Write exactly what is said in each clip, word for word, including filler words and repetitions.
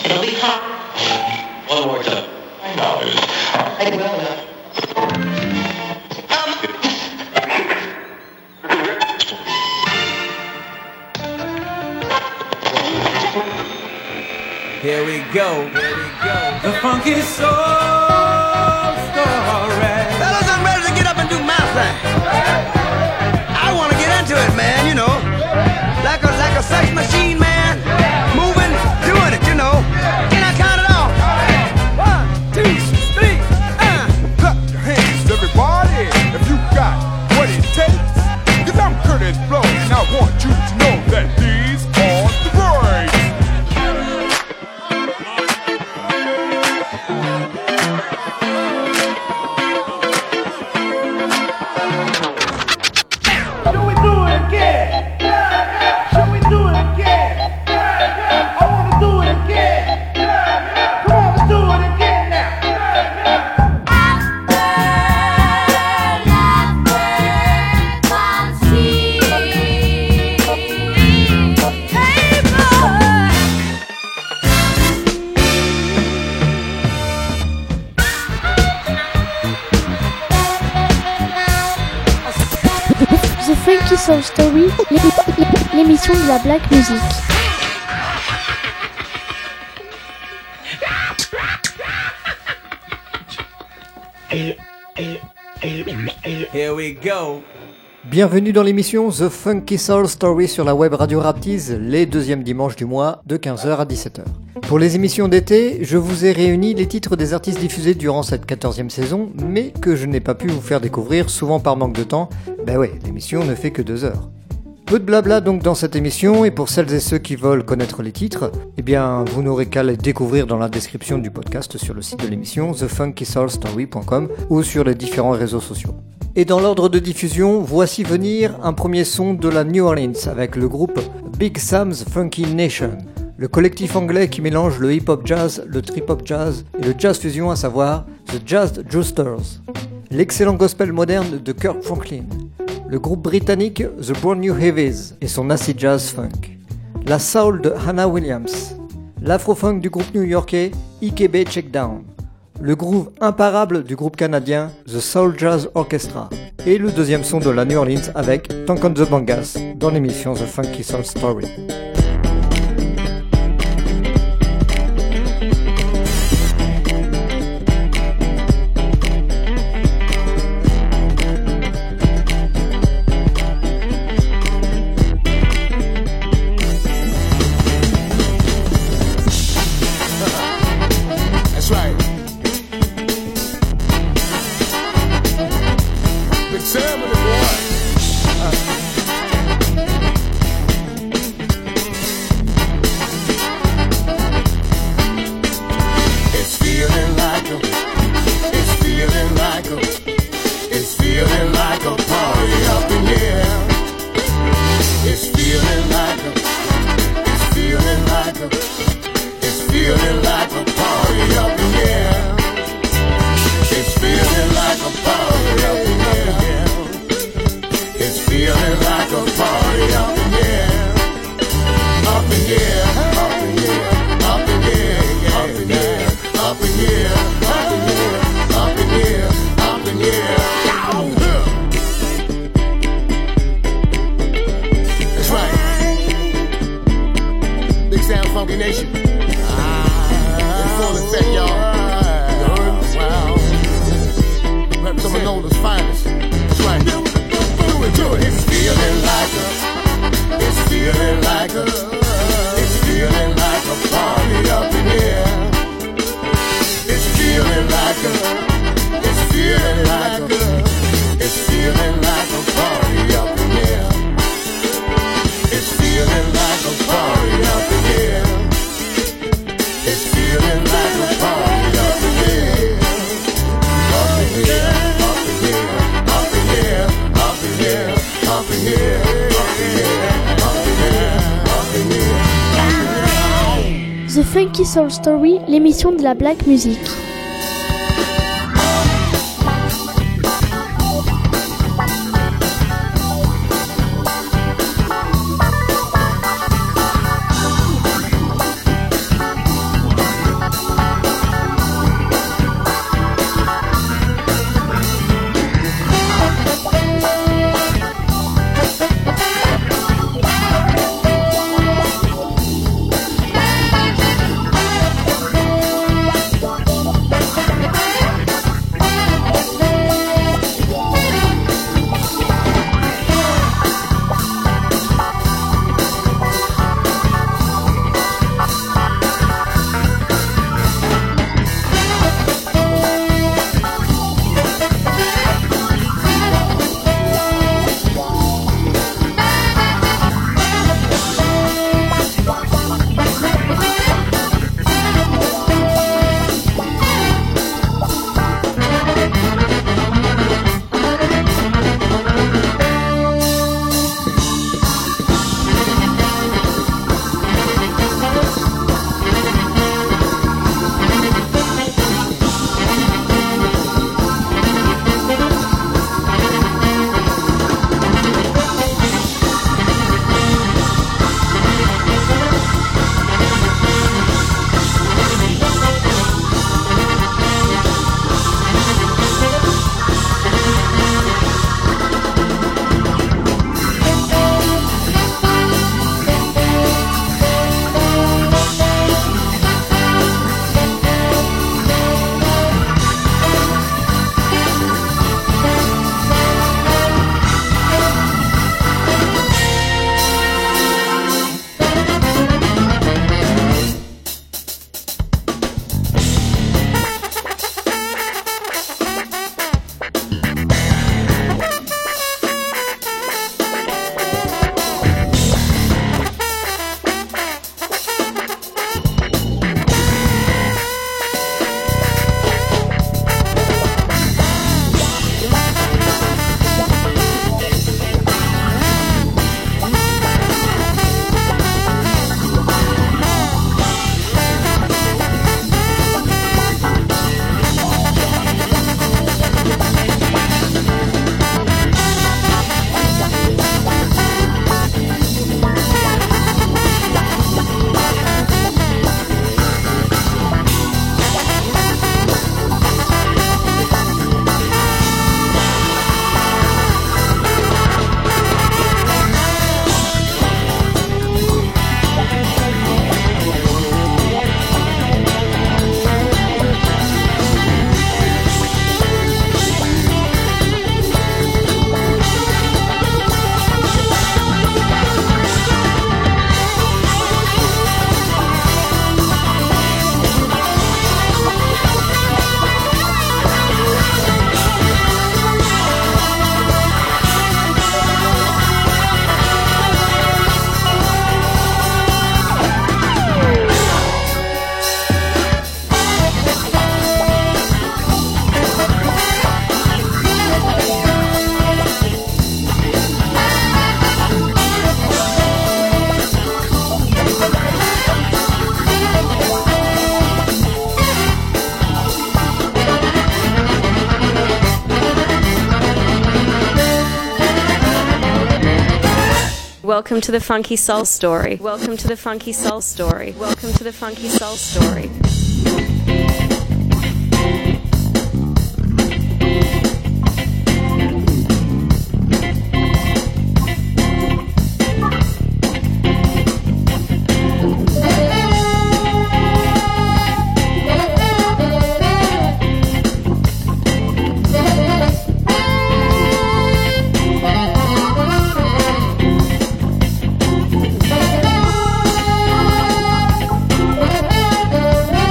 One more time. I know. I will now. Here we go, here we go. The funky soul story. Fellas, I'm ready to get up and do my thing. I want to get into it, man, you know. Like a, like a sex machine, man. Moving, doing it, you know. Can I count it off? One, two, three, uh. Clap your hands, everybody, if you got what it takes. Cause I'm Curtis Blow, and I want you to know that these are the breaks. Shall we do it again? Shall we do it again? I wanna do it again. Come on, let's do it again now. The Funky Soul Story, l'émission de la black music. Here we go. Bienvenue dans l'émission The Funky Soul Story sur la web radio Raptease, les deuxièmes dimanches du mois de quinze heures à dix-sept heures. Pour les émissions d'été, je vous ai réuni les titres des artistes diffusés durant cette quatorzième saison, mais que je n'ai pas pu vous faire découvrir, souvent par manque de temps. Ben ouais, l'émission ne fait que deux heures. Peu de blabla donc dans cette émission, et pour celles et ceux qui veulent connaître les titres, eh bien vous n'aurez qu'à les découvrir dans la description du podcast sur le site de l'émission the funky soul story point com ou sur les différents réseaux sociaux. Et dans l'ordre de diffusion, voici venir un premier son de la New Orleans avec le groupe Big Sam's Funky Nation, le collectif anglais qui mélange le hip-hop jazz, le trip-hop jazz et le jazz fusion, à savoir The Jazz Jousters, l'excellent gospel moderne de Kirk Franklin, le groupe britannique The Brand New Heavies et son acid jazz funk, la soul de Hannah Williams, l'afro-funk du groupe new-yorkais I K B Checkdown, le groove imparable du groupe canadien The Soul Jazz Orchestra et le deuxième son de la New Orleans avec Tank on the Bangas dans l'émission The Funky Soul Story. The Funky Soul Story, l'émission de la black music. Welcome to the Funky Soul Story. Welcome to the Funky Soul Story. Welcome to the Funky Soul Story. We'll be right back.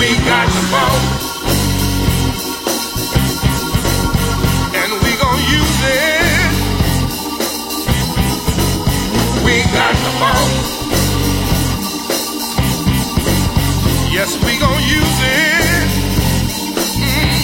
We got the phone, and we gon' use it. We got the phone, yes, we gon' use it. Mm.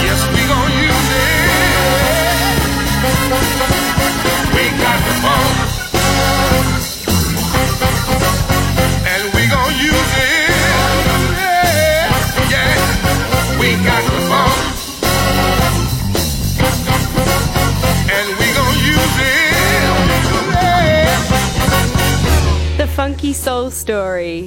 Yes, we gonna use it. We got the funk. And we gonna use it. Yeah, we got the funk. And we gonna use it. The Funky Soul Story.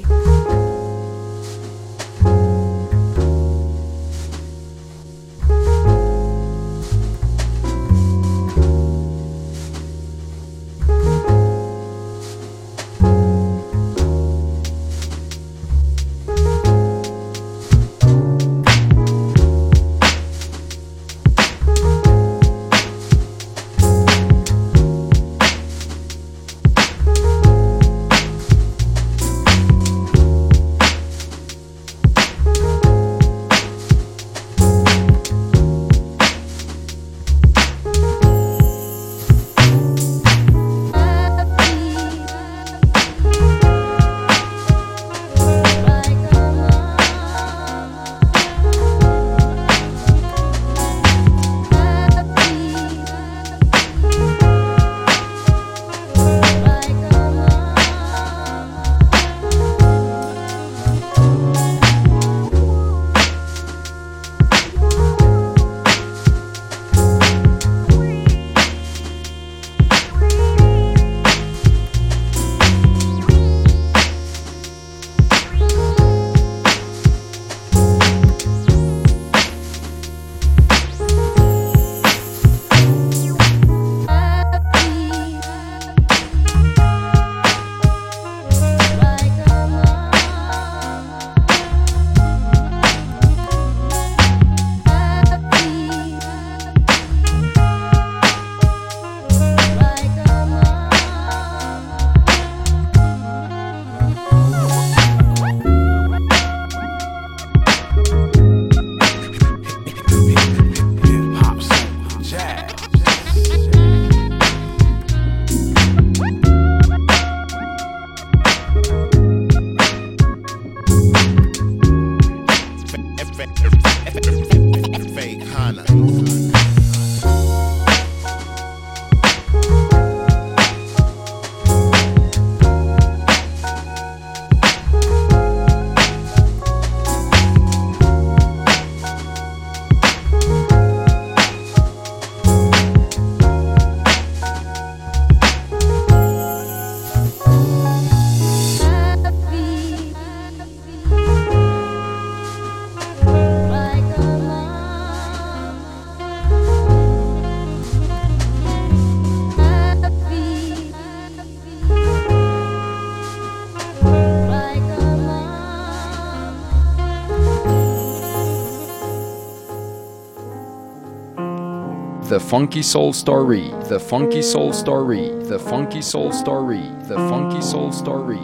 The Funky Soul Story, The Funky Soul Story, The Funky Soul Story, The Funky Soul Story.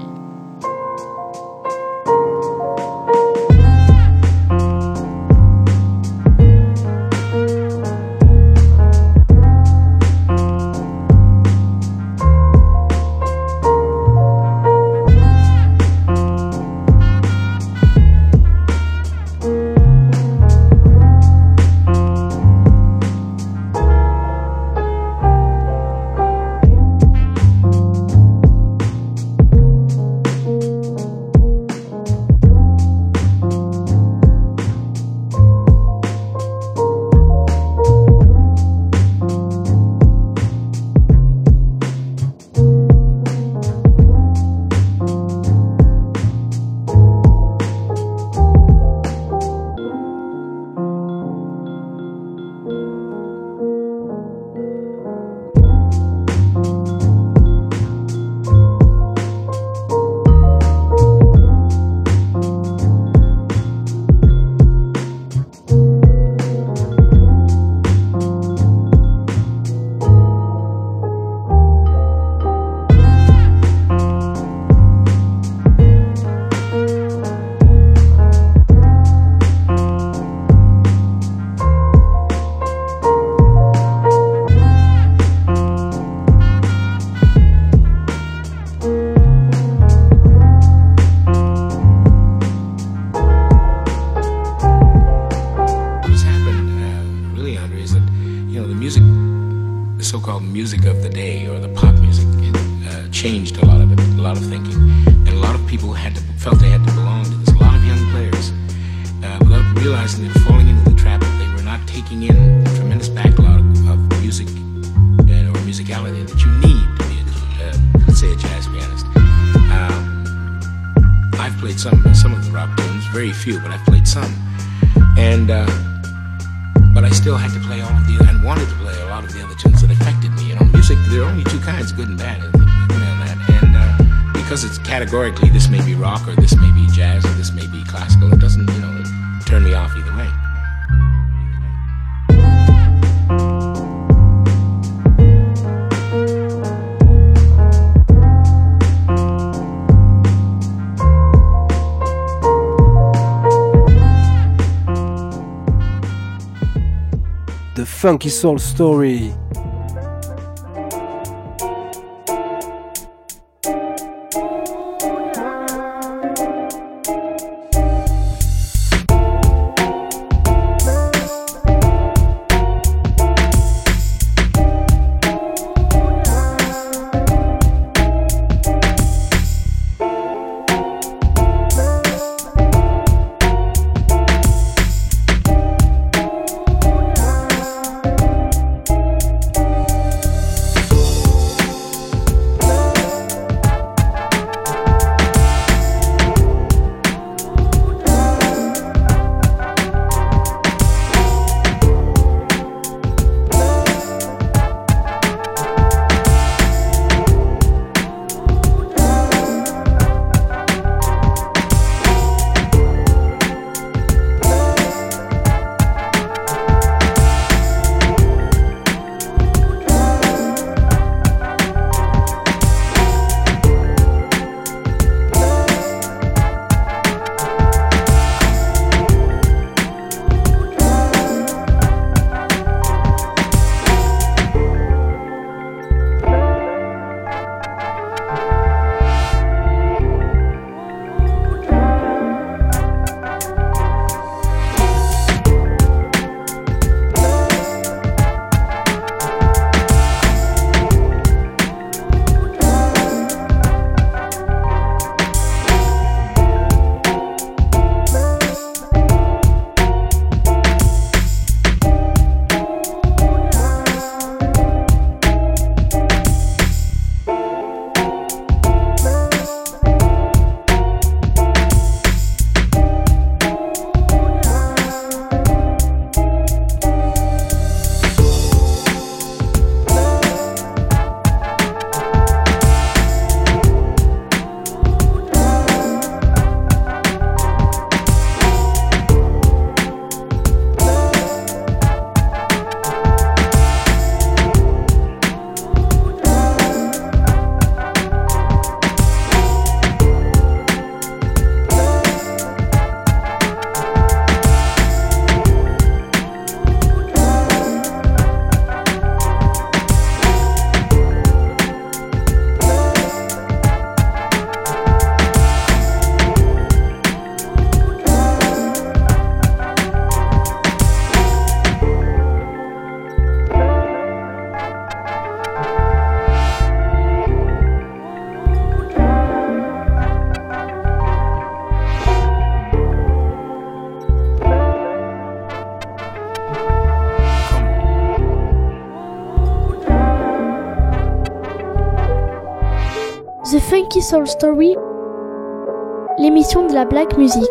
music, the so-called music of the day, or the pop music, it uh, changed a lot of it, a lot of thinking, and a lot of people had to felt they had to belong to this. A lot of young players, uh, without realizing they're falling into the trap, that they were not taking in the tremendous backlog of music uh, or musicality that you need to be, a, uh, let's say, a jazz pianist. Um, I've played some some of the rock tunes, very few, but I've played some, and. Uh, But I still had to play all of the, and wanted to play a lot of the other tunes that affected me. You know, music, there are only two kinds, good and bad. And uh, because it's categorically, this may be rock, or this may be jazz, or this may be classical, it doesn't, you know, turn me off either way. The Funky Soul Story. The Funky Soul Story, l'émission de la black music.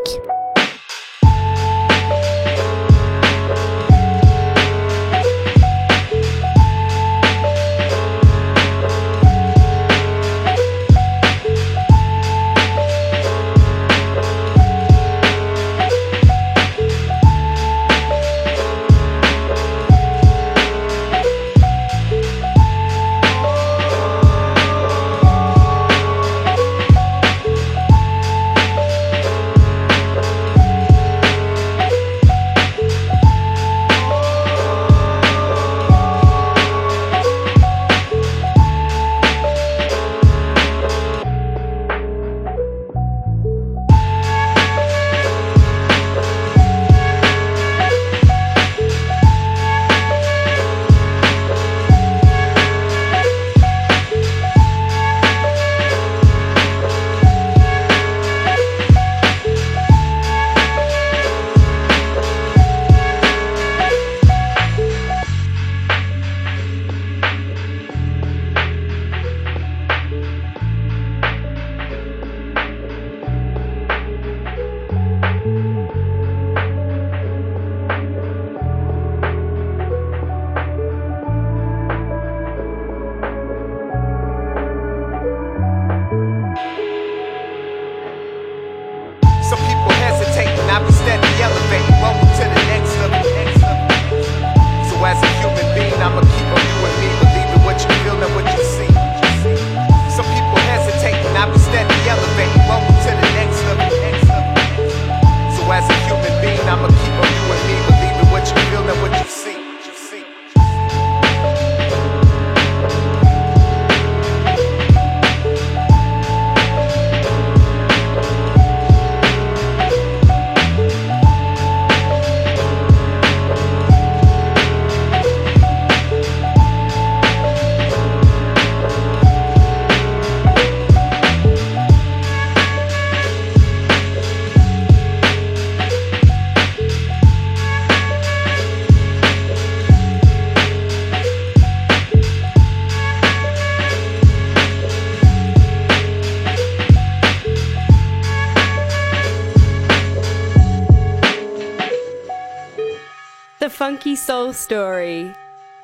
Funky Soul Story.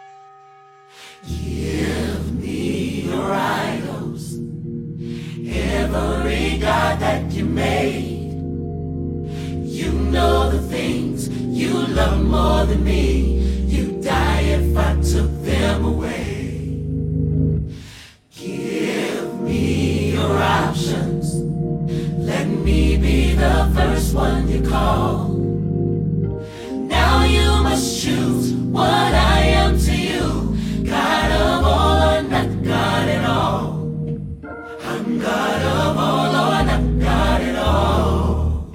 Give me your idols, every God that you made. You know the things you love more than me. You'd die if I took them away. Give me your options, let me be the first one you call. Now you must choose what I am to you. God of all or not God at all. I'm God of all or not God at all.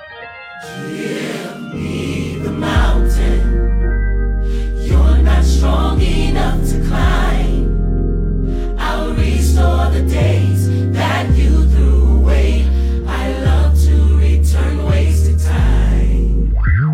Give me the mountain you're not strong enough to climb. I'll restore the days that you threw away. I love to return wasted time.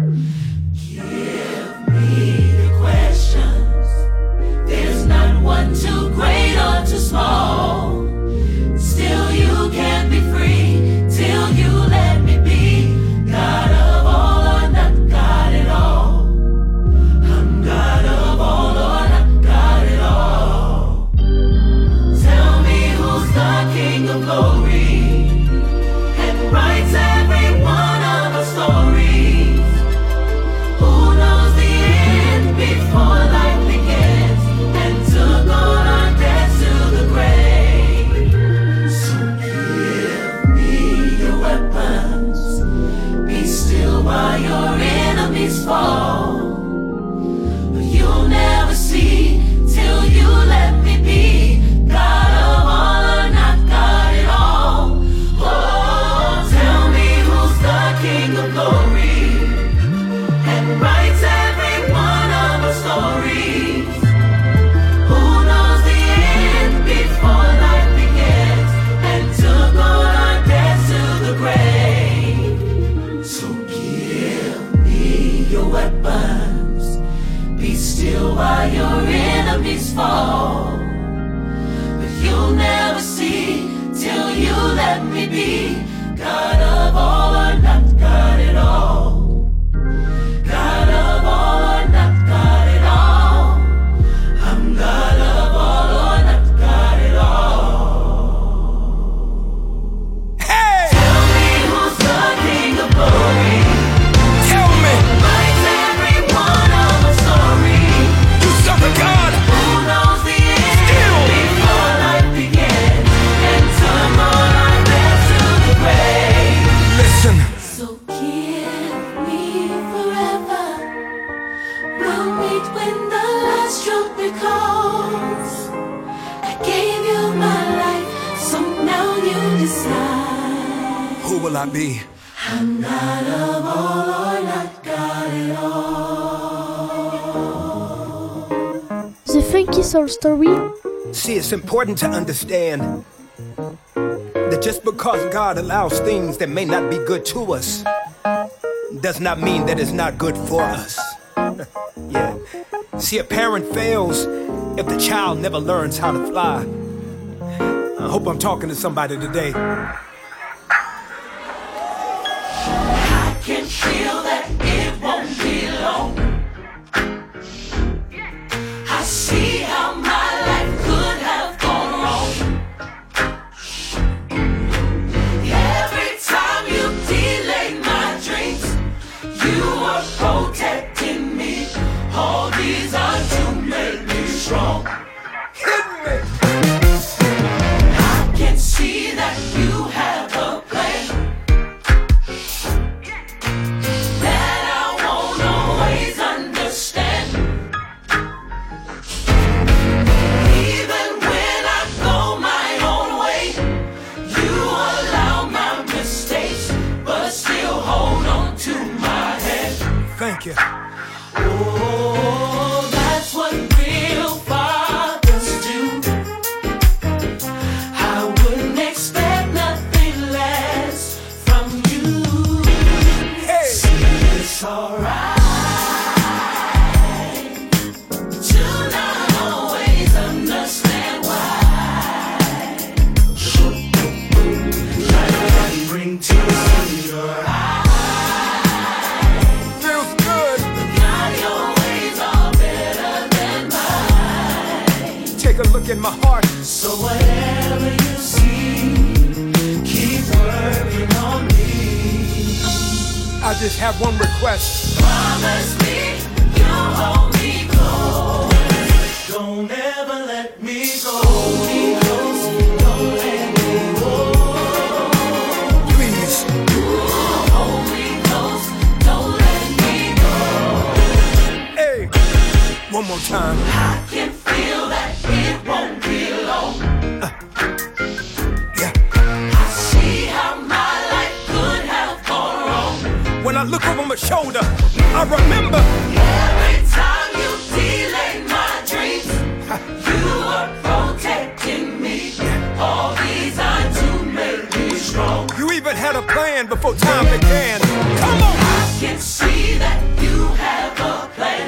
Give me the questions. There's not one too great or too small. Still you can't be free till you let me be God of all or not God at all. I'm God of all or not God at all. Tell me who's the King of glory and writes every one of our stories. Who knows the end before life begins and took all our debts to the grave. So give me your weapons, be still while your enemies fall. But you'll never see till you let me be God of all or not God at all. Oh, tell me who's the King of glory and writes every one of our stories. Who knows the end before life begins and took all our debts to the grave. So give me your weapons, be still while your enemies fall. But you'll never see till you let me be God of all or not God at all. God of all or not God at all. I'm God of all or not God at all. Hey! Tell me who's the King of glory. Tell me, Writes every one of our stories. you serve a God. Who knows the end Still. before life begins and took all our debts to the grave. Listen, So give me forever. We'll meet when the last trumpet calls. I gave you my life, so now you decide. who will I be? I'm God of all or not God at all. The Funky Soul Story. See, it's important to understand that just because God allows things that may not be good to us does not mean that it's not good for us. Yeah. See, a parent fails if the child never learns how to fly. I hope I'm talking to somebody today. I can feel that it won't be long. I see how my life could have gone wrong. Every time you delay my dreams, you are protecting me. All these are to make me strong. Hit me! I can see that you have a plan that I won't always understand. Even when I go my own way, you allow my mistakes, but still hold on to my hand. Thank you. Oh, that's what real fire take a look in my heart. So whatever you see, keep working on me. I just have one request. Promise me you'll hold me close. Don't ever let me go. Hold me close. Don't let me go. Please. Hold me close. Don't let me go. Hey, one more time. I can feel that it won't be long. Uh, yeah. I see how my life could have gone wrong. When I look over my shoulder, I remember every time you delayed my dreams, you were protecting me. All these times to make me strong. You even had a plan before time began. Come on! I can see that you have a plan.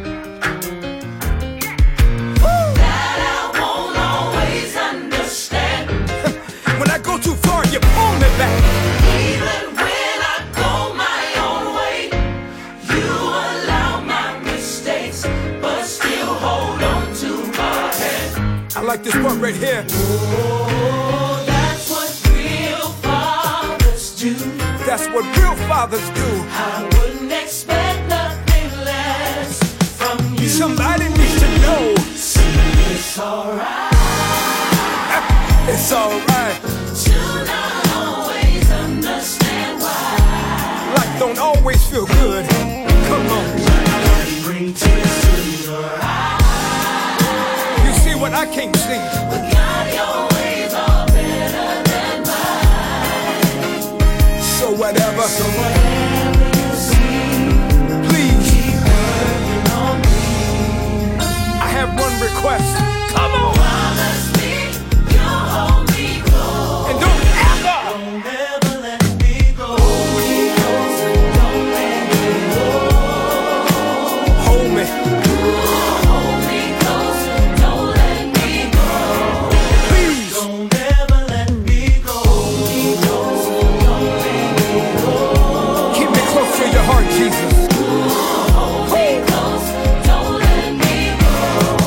That I won't always understand. When I go too far, you pull me back. Even when I go my own way, you allow my mistakes, but still hold on to my hand. I like this part right here. Oh, that's what real fathers do. That's what real fathers do. I wouldn't expect nothing less from you. Somebody needs to know. See, it's alright. It's alright. To not always understand why. Life don't always feel good. Come on. Bring tears to your eyes. You see what I can't see. But God, your ways are better than mine. So whatever. So whatever you see, please keep working on me. I have one request. Come on. Promise me you'll hold me close. And don't ever, don't ever let me go. Hold me close. Don't let me go. Hold me. Hold me close. Don't let me go. Please. Don't ever let me go. Hold me close. Don't let me go. Keep me close to your heart, Jesus. Hold me close. Don't let me go.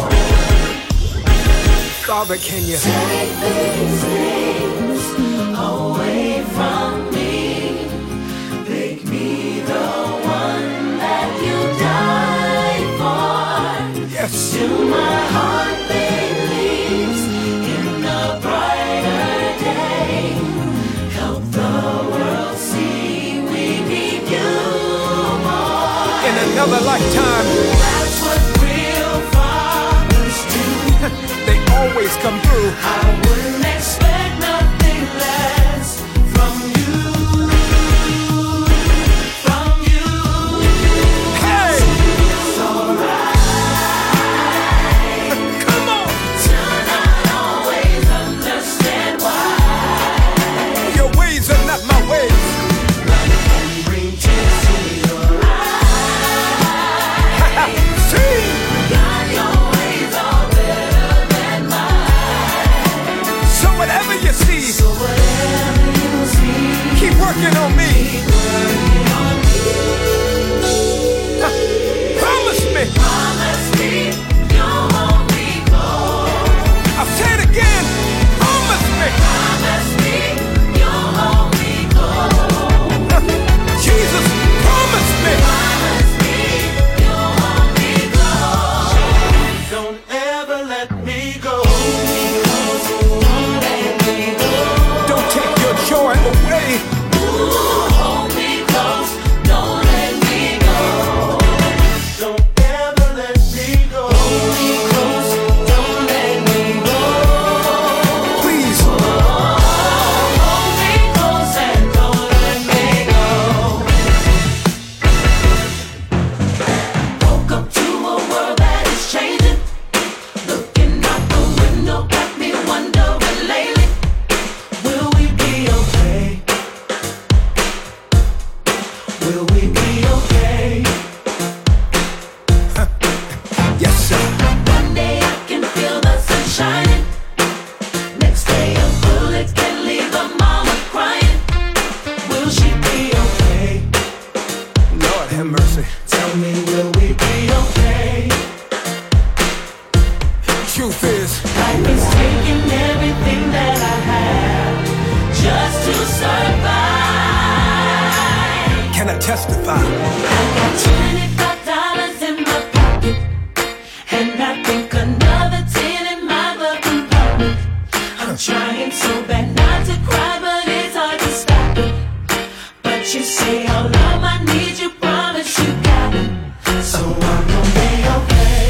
Father, can you take these things away from me? Make me the one that you died for. Yes. Till my heart believes in the brighter day. Help the world see we need you more. in another lifetime? That's what real fathers do. They always come through. I wouldn't expect nothing less from you, from you. Hey! It's alright. Come on! To not always understand why your ways are not my ways. Life can bring tears to your eyes. See? God, your ways are better than mine. truth is, life is taking everything that I have just to survive. Can I testify? I got twenty-five dollars in my pocket, and I think another ten in my glove compartment. I'm trying so bad not to cry, but it's hard to stop it. But you say, oh love, I need you, promise you got it. So I'm gonna be okay.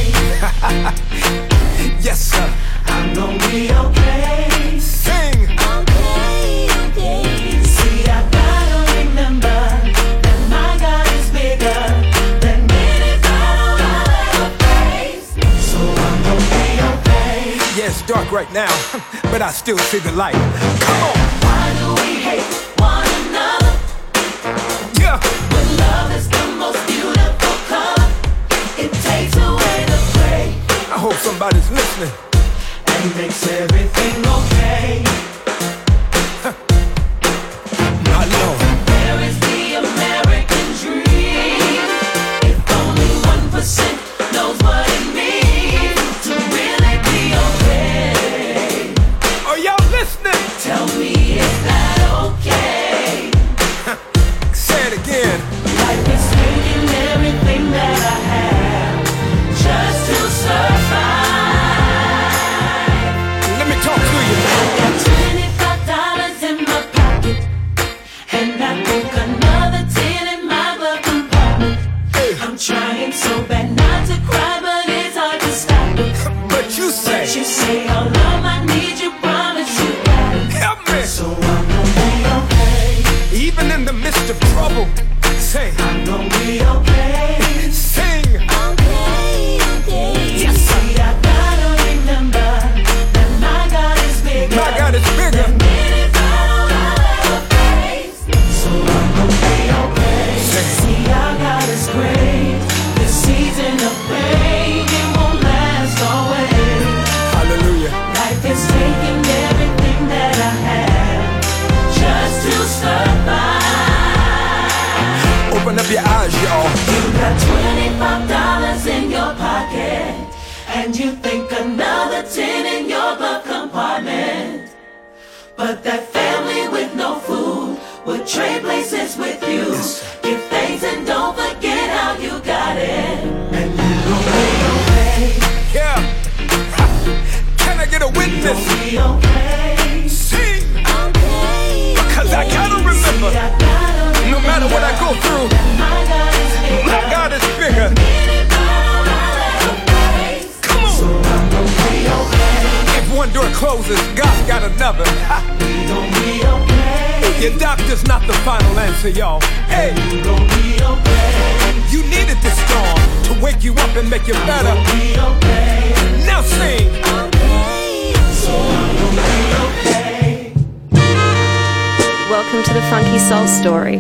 Yes, sir. I'm gonna be okay. Sing. Okay, okay. See, I gotta remember that my God is bigger than any battle I'll ever face. So I'm gonna be okay. Yeah, it's dark right now, but I still see the light. Come on. Why do we hate one another? Yeah. When love is the most beautiful color, it takes away the gray. I hope somebody's listening. And makes everything okay. My Lord. There is the American dream. If only one percent knows what it means to really be okay. Are y'all listening? Tell me, is that okay? Say it again. Life is taking everything that I have just to survive. Let me talk to you. I got twenty-five dollars in my pocket, and I think another ten in my glove compartment. I'm trying so bad not to cry, but it's hard to stop it. But you say, But you say, oh love, I need you, promise you got it. help me. So I'm gonna be okay. Even in the midst of trouble, say, I'm gonna be okay. sing. Okay, okay. Yes, sir. See, I gotta remember that my God is bigger. My God is bigger. than any battle I'll ever face. So I'm gonna be okay. See, our God is great. This season of pain, it won't last always. Hallelujah. Life is taking everything that I have just to survive. Open up your eyes, y'all. You got twenty-five dollars in your pocket, and you think another ten in your glove compartment. But that family with no food would trade places with you. Give thanks and don't forget how you got it. And you gon' be okay. Yeah. Ha. Can I get a witness? Be okay. Sing. Okay. Because I gotta remember, See, I gotta no matter what I go through, my God is bigger. my God is bigger. Any battle I'll ever face. Come on. So I'm gonna be okay. If one door closes, God's got another. Ha. We gon' be okay. Your doctor's not the final answer, y'all. Hey, We gon' be okay. you needed this storm to wake you up and make you better. Be okay. Now sing. Okay. So I'm gonna be okay. Welcome to the Funky Soul Story.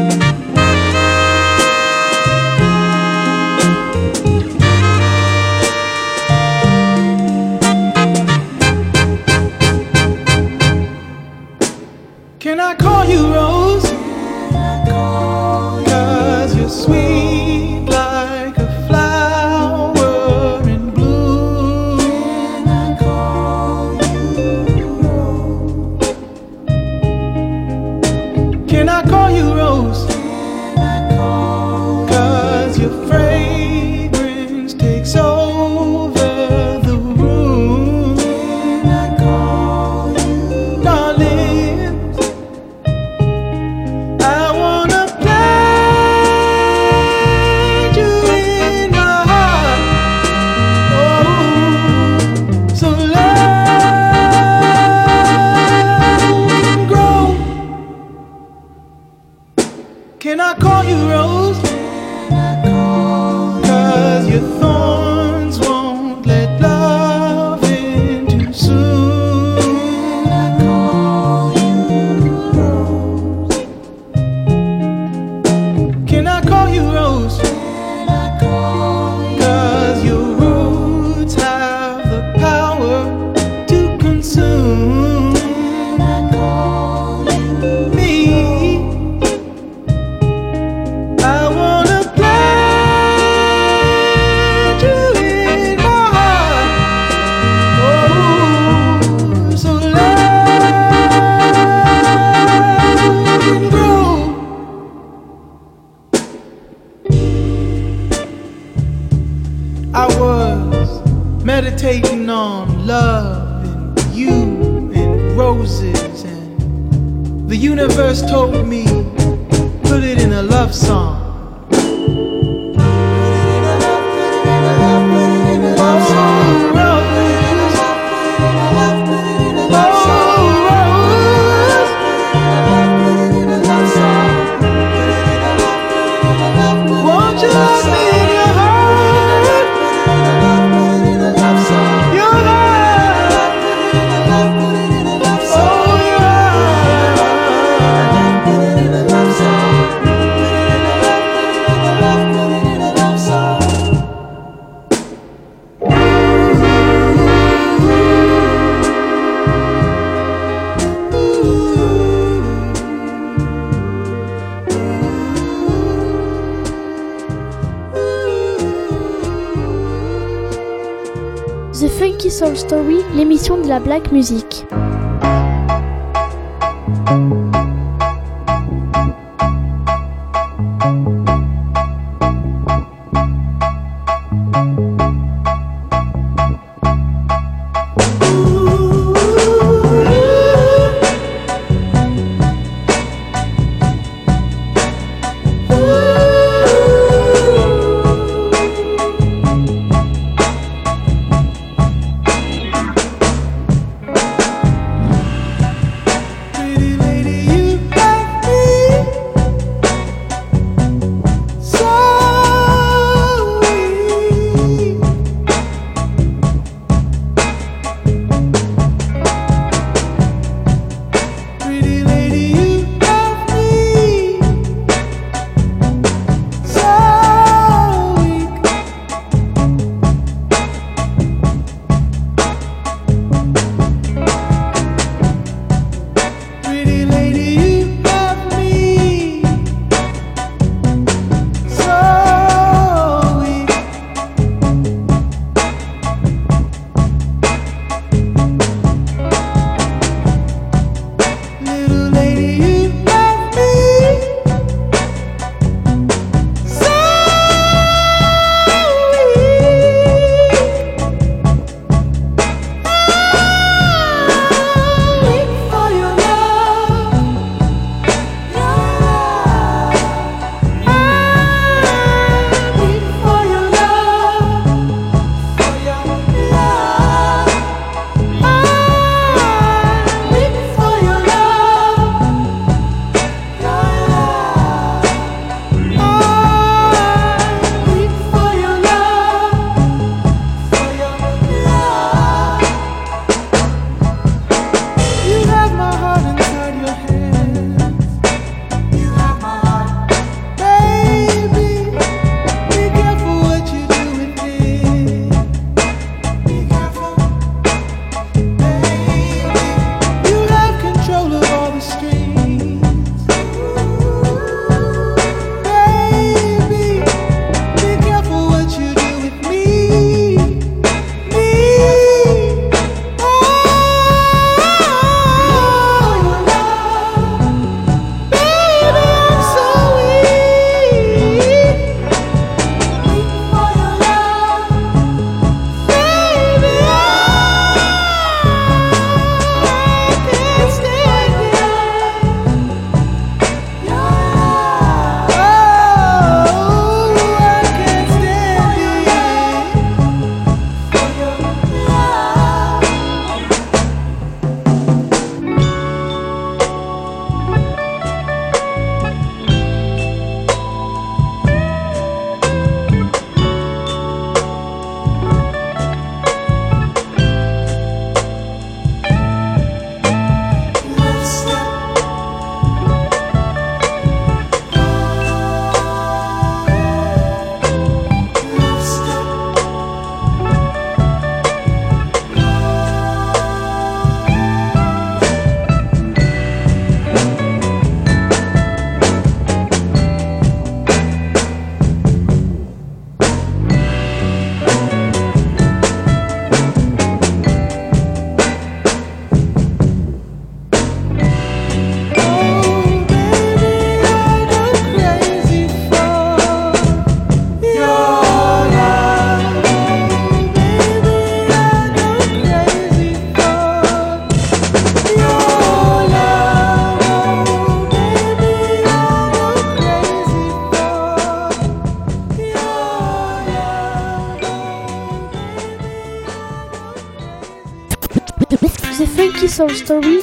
Can I call you Rose? Cause you're sweet like a flower in bloom. Can I call you Rose? Can I call you Rose? Cause your fragrance takes over the room. Can I call you darling? I was meditating on love and you and roses, and the universe told me, put it in a love song. The Funky Soul Story, l'émission de la black music. Pretty lady, The Funky Soul Story.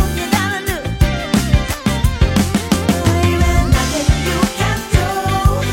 Believe in nothing you can do.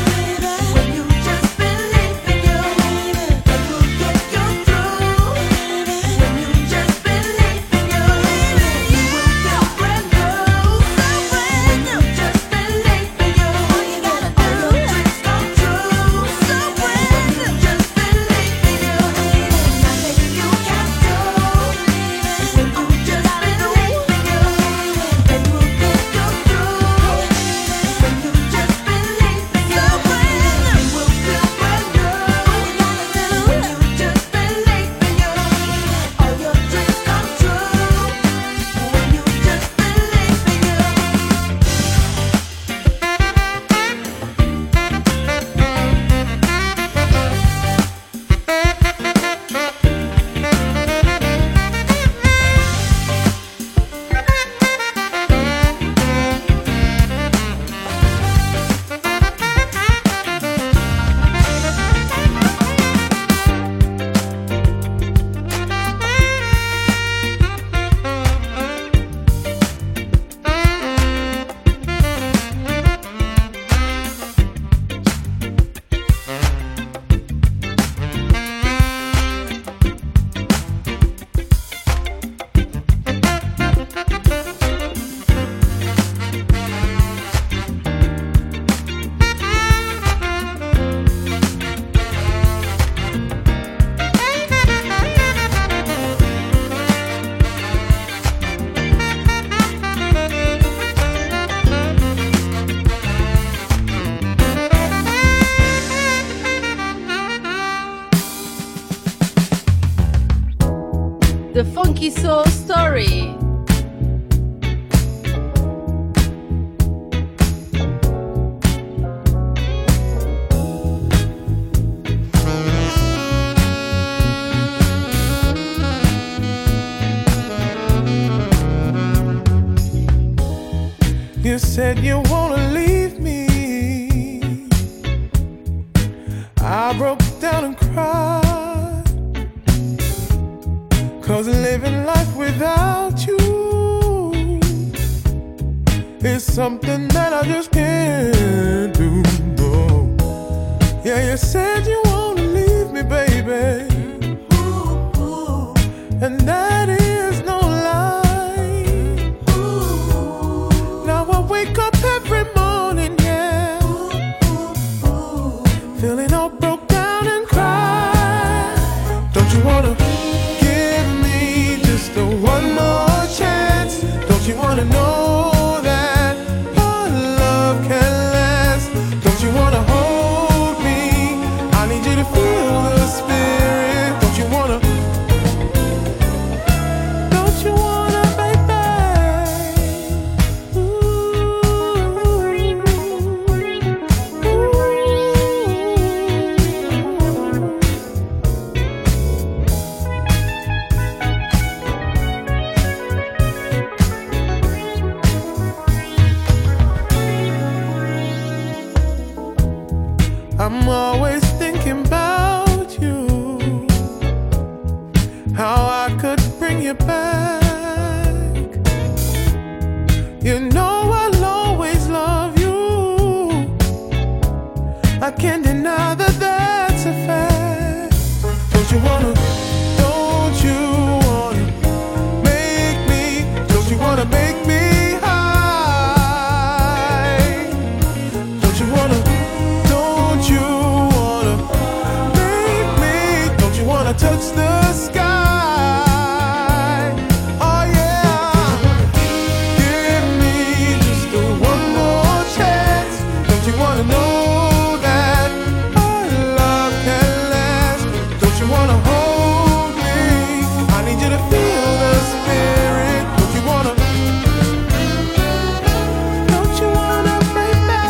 The Funky Soul Story. You said you wanna leave me. I broke down and cried, 'cause living life without you is something that I just can't do. No. Yeah, you said you wanna leave me, baby, ooh, ooh. And that is no lie. Ooh. Now I wake up every morning, yeah, ooh, ooh. Feeling all broke down and cry. Don't you wanna give me just a one more chance? Don't you wanna know that our love can last? Don't you wanna hold me? I need you to feel the spirit. Don't you wanna? Don't you wanna, baby? Ooh, I'm always thinking about you, how I could bring you back. You know I'll always love you. I can't deny that that's a fact. Don't you wanna, don't you wanna make me, don't you wanna make me high? Don't you wanna, don't you wanna make me, don't you wanna touch the sky? Oh yeah, give me just a one more chance. Don't you wanna know that our love can last? Don't you wanna hold me? I need you to feel the spirit. Don't you wanna, don't you wanna, baby?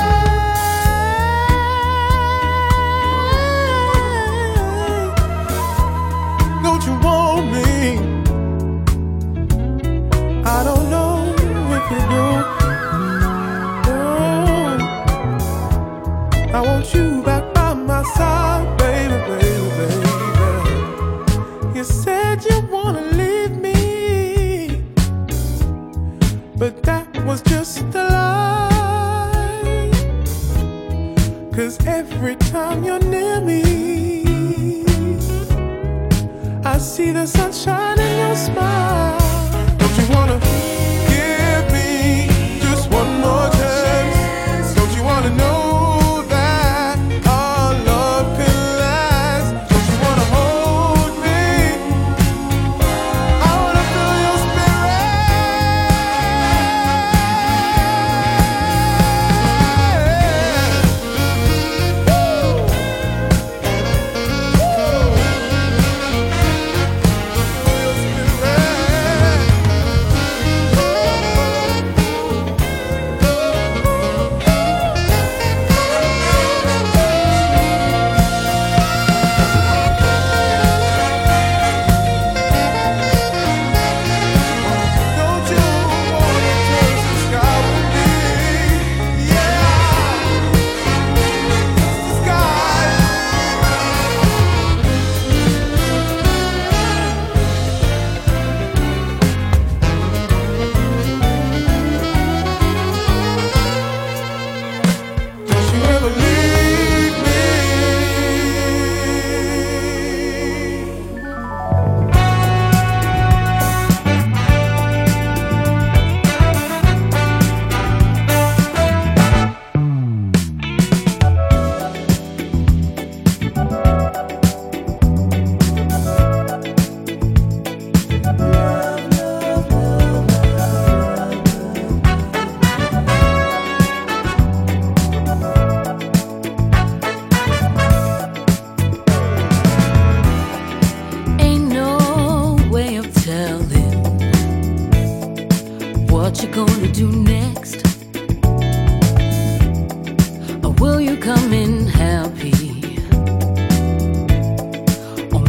Don't you want me? I don't know if you do. Oh, I want you back by my side, baby, baby, baby. You said you wanna leave me, but that was just a lie. 'Cause every time you're near me, I see the sunshine in your smile. Don't you wanna give me just one more chance? Don't you wanna know that our love can last? Don't you wanna hold me? I wanna feel your spirit.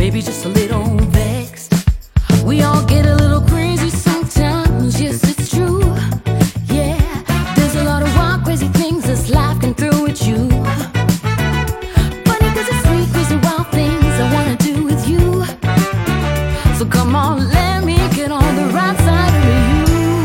maybe just a little vexed. We all get a little crazy sometimes, yes, it's true. Yeah, there's a lot of wild, crazy things this life can throw at you. Funny cause it's sweet, crazy, wild things I wanna do with you. So come on, let me get on the right side of you.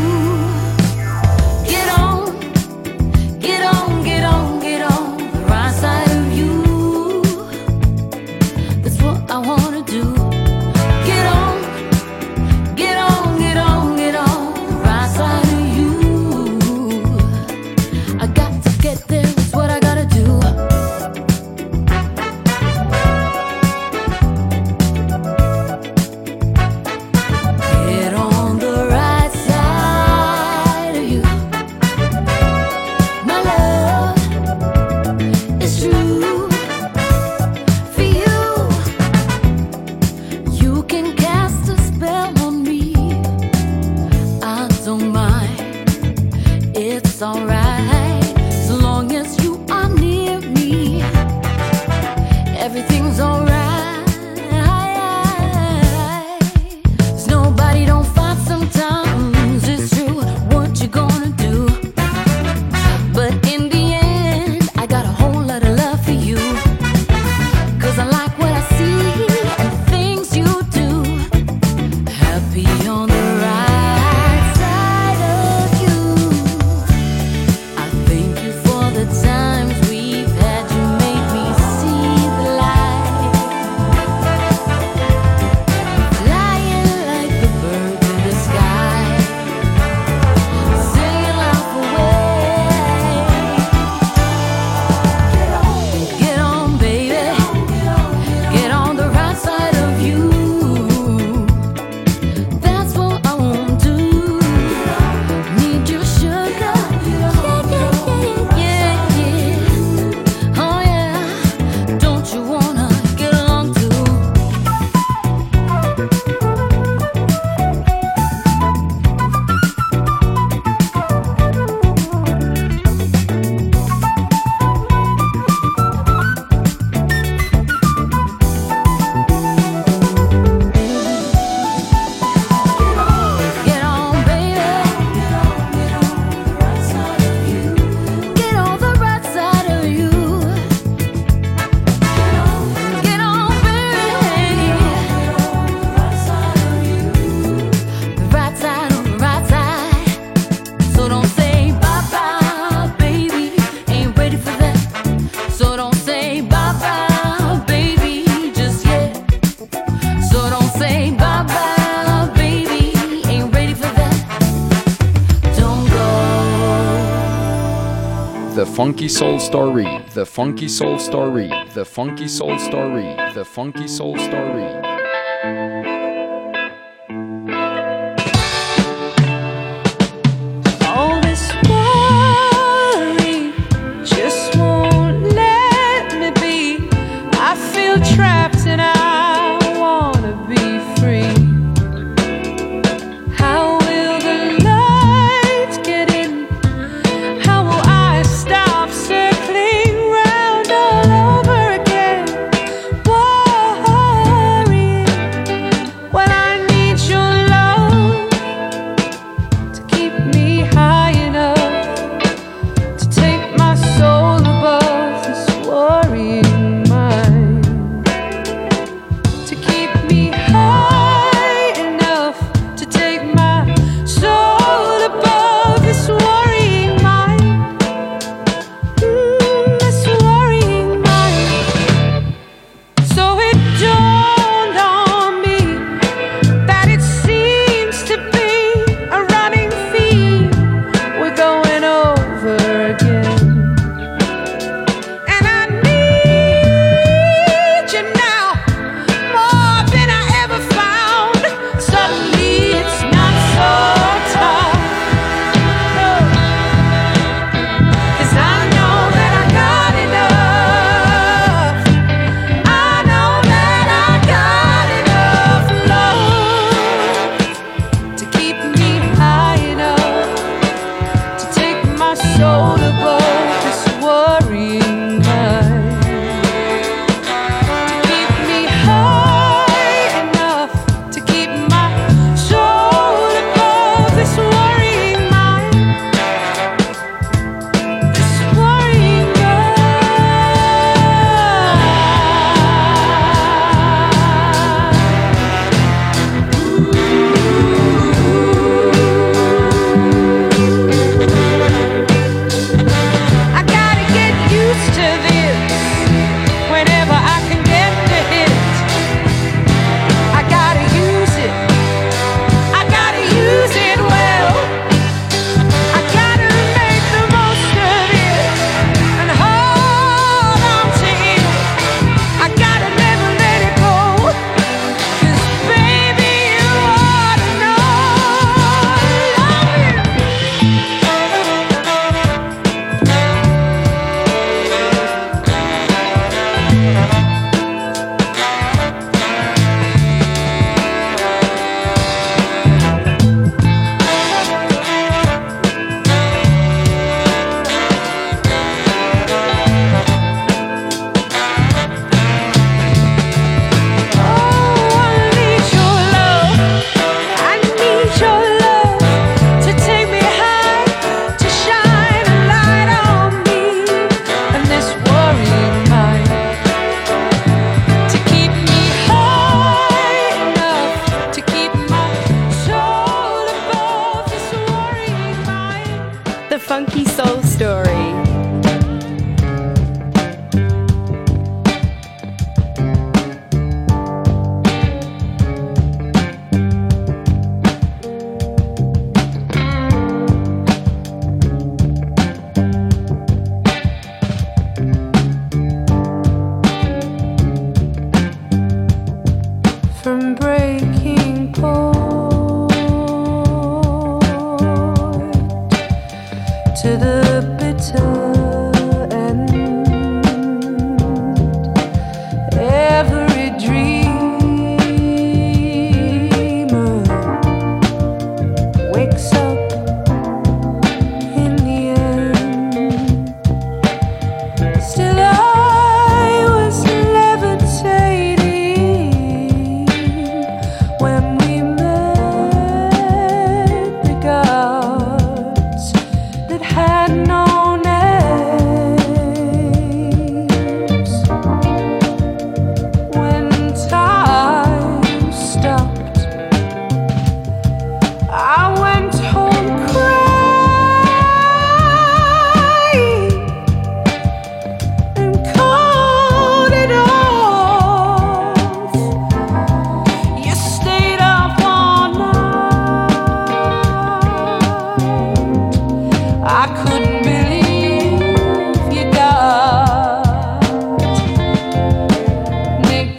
Get on, get on, get on, get on the right side of you. That's what I wanna do. Get on, get on, get on, get on the right side of you. I got to get there, that's what I gotta do. Get on the right side of you. My love is true for you. You can cast a spell on me. I don't mind. It's alright. So long as you are near me, everything's alright. There's nobody don't fight sometimes. It's true. What you gonna do? But in the end, I got a whole lot of love for you. Cause I like what I see and the things you do. Happy on the right side of you. I thank you for the times we've had. You made me see the light. Flying like the bird in the sky, singing life away. Get on, baby. Get on the right side of you. That's what I want to do. Need your sugar. Yeah, yeah, yeah, yeah. Oh yeah. Don't you wanna get along too? Get on, baby. Get on the right side of you. Get on the right side of you. Get on, baby. The right side of you. The right side on the right side. So don't say bye bye, baby. Ain't ready for that. So don't say bye bye, baby, just yet. So don't say bye bye, baby. Ain't ready for that. Don't go. The Funky Soul Story, The Funky Soul Story, The Funky Soul Story, The Funky Soul Story. All this worry just won't let me be. I feel trapped and I wanna be free. How will the light get in? How will I stop circling round all over again? Worrying when I need your love to keep me high enough to take my soul above this worrying mind.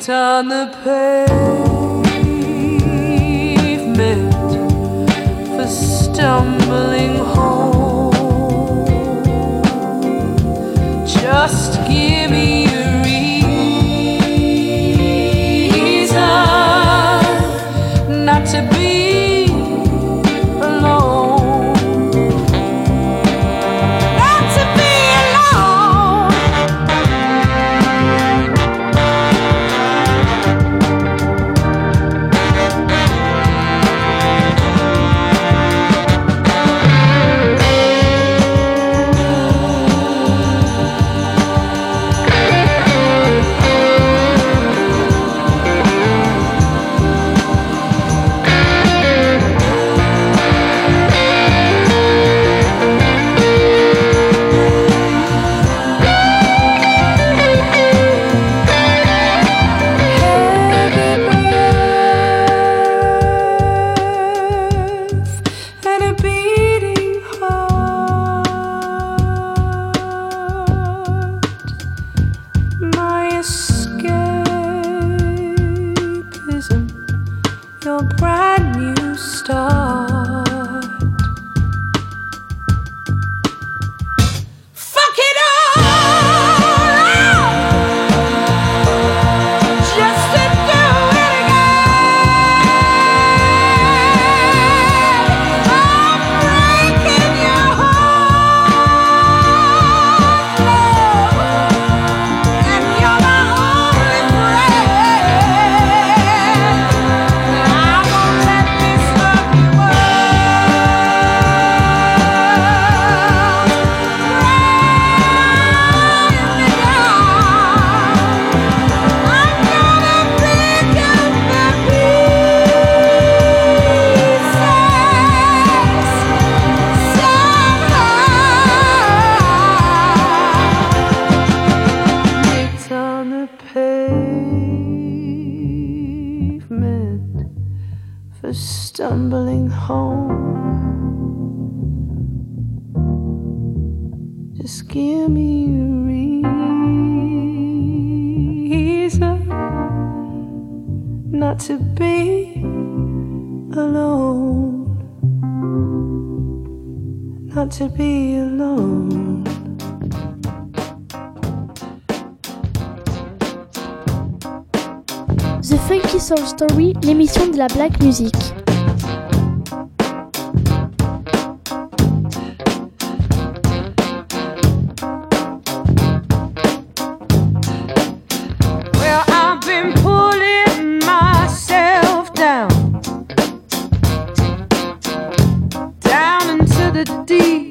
Write on the pavement for stumbling home. Just give me a reason not to be stumbling home. Just give me a reason not to be alone, not to be alone. The Funky Soul Story, l'émission de la black music. Well, I've been pulling myself down, down into the deep,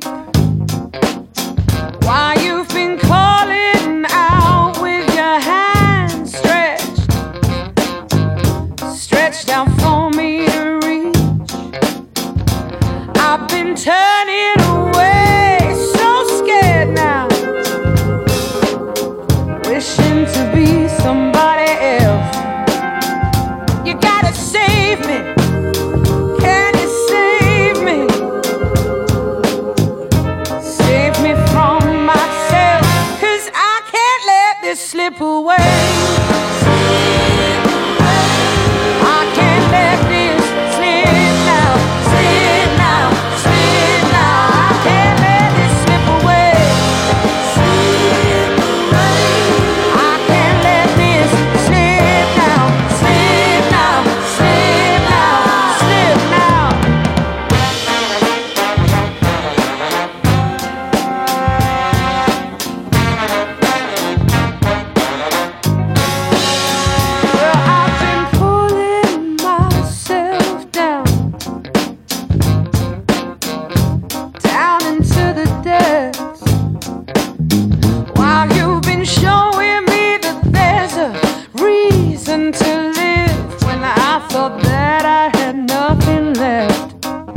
while you've been calling out with your hands stretched, stretched out for me to reach. I've been turning away, so scared now, wishing to be somebody else. You gotta save me, can you save me? Save me from myself, 'cause I can't let this slip away. I can't let this slip now, slip now, slip now. I can't let this slip away. I can't let this slip now, slip now, slip now, slip now. Well, I've been pulling myself down, down into the depths, while you've been showing me that there's a reason to live when I thought that I had nothing left.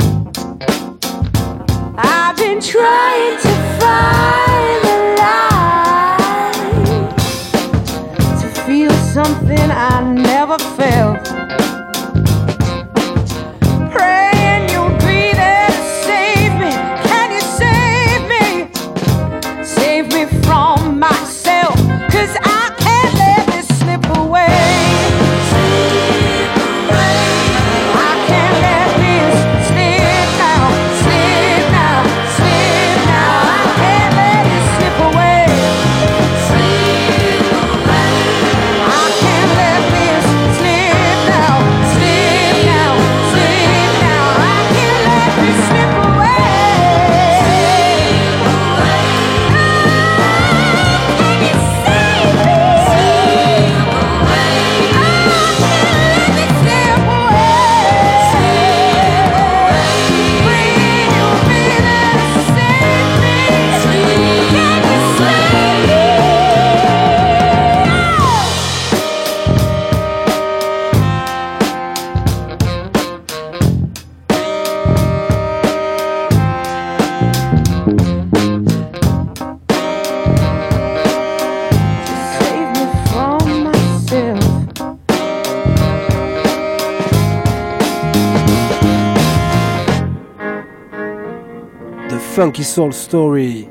I've been trying to find the light, to feel something I never felt, praying you'll be there to save me. Can you save me? Save me from myself, 'cause I can't let this slip away. Funky Soul Story.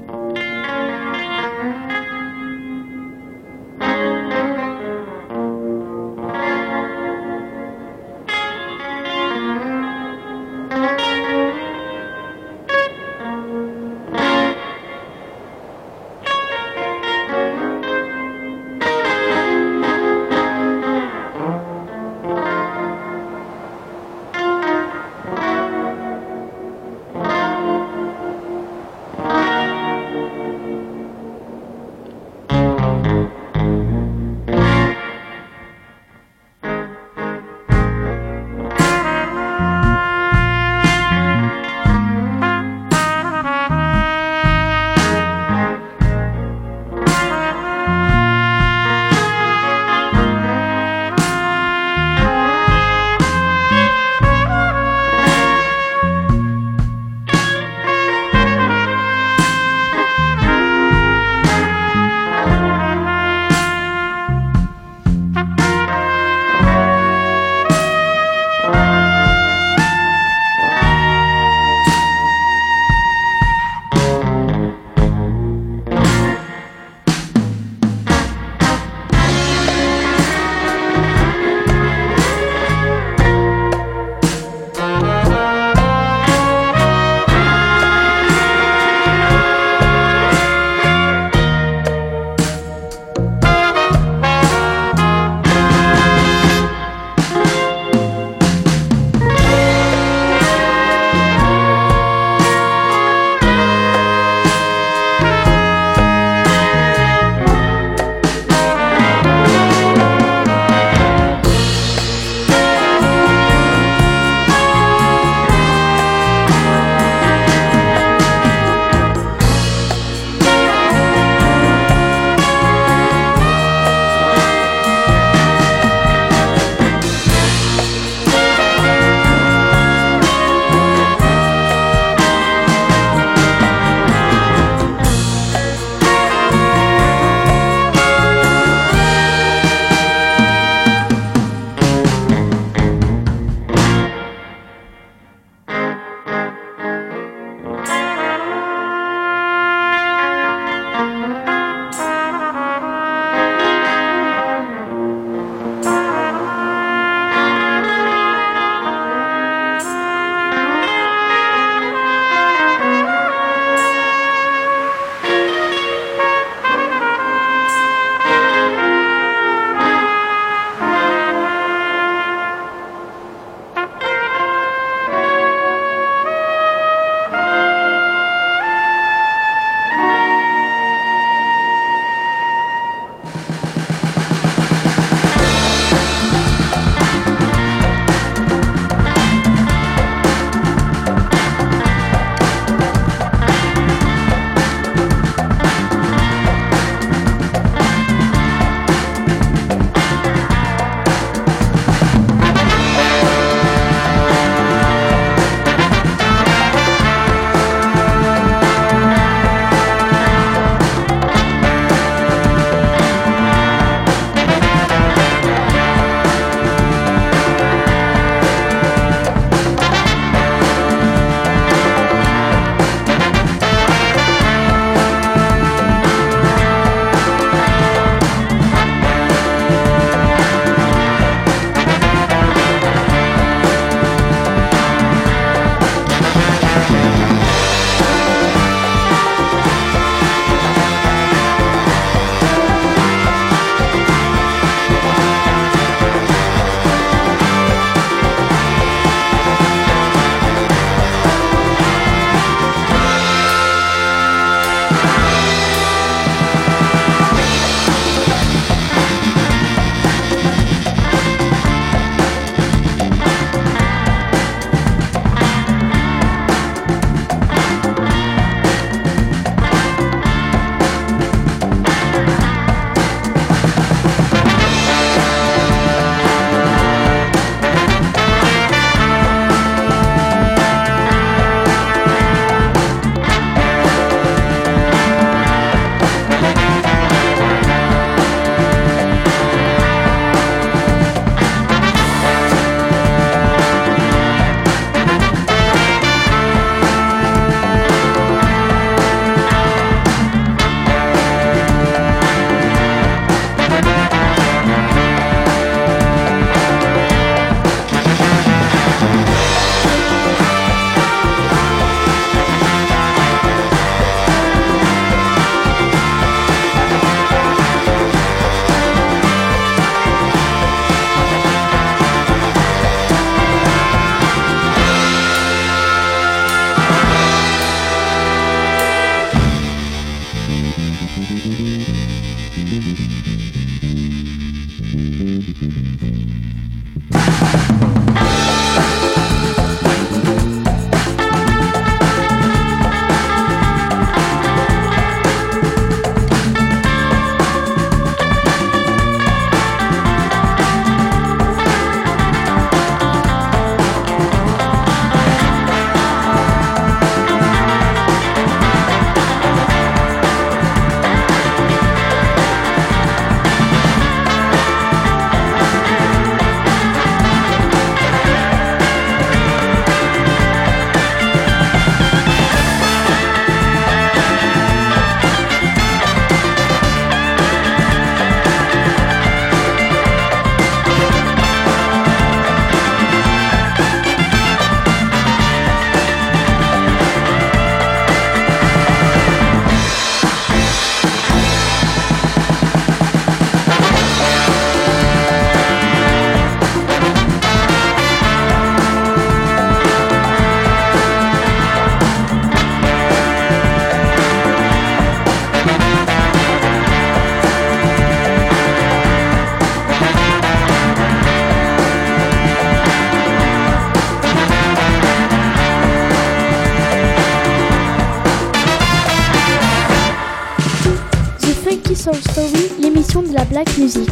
Soul Story, l'émission de la black music.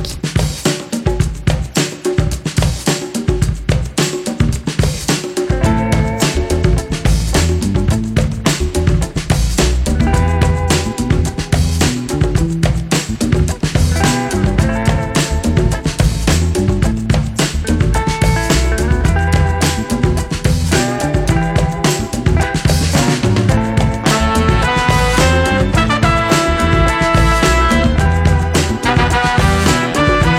Thank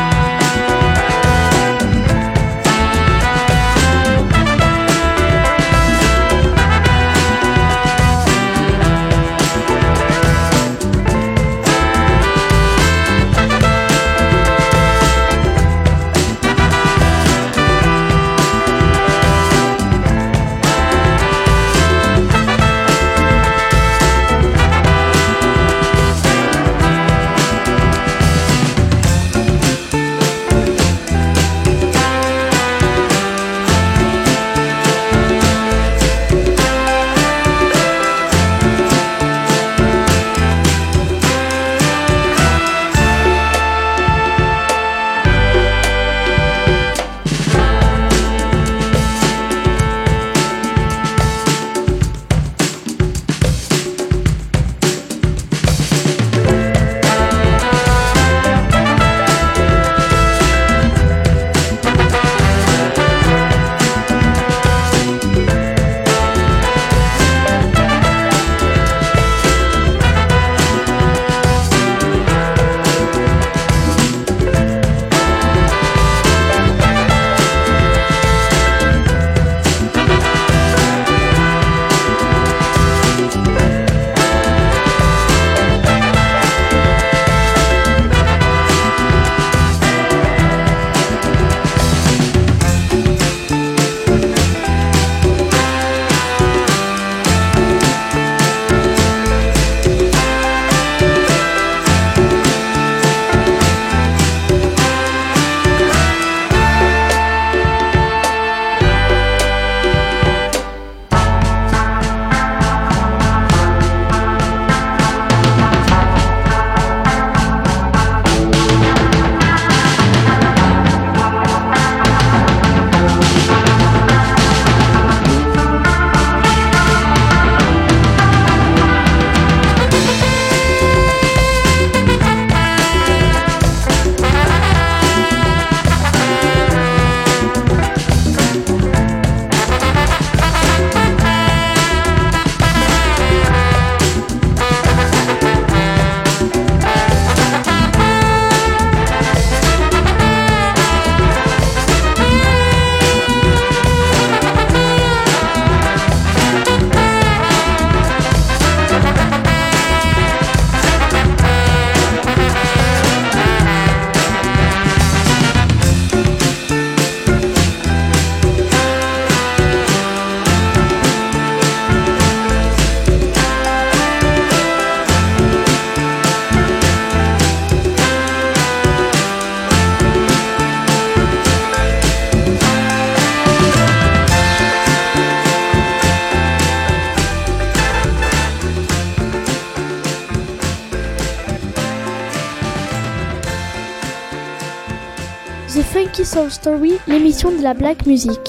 Soul Story, l'émission de la black music.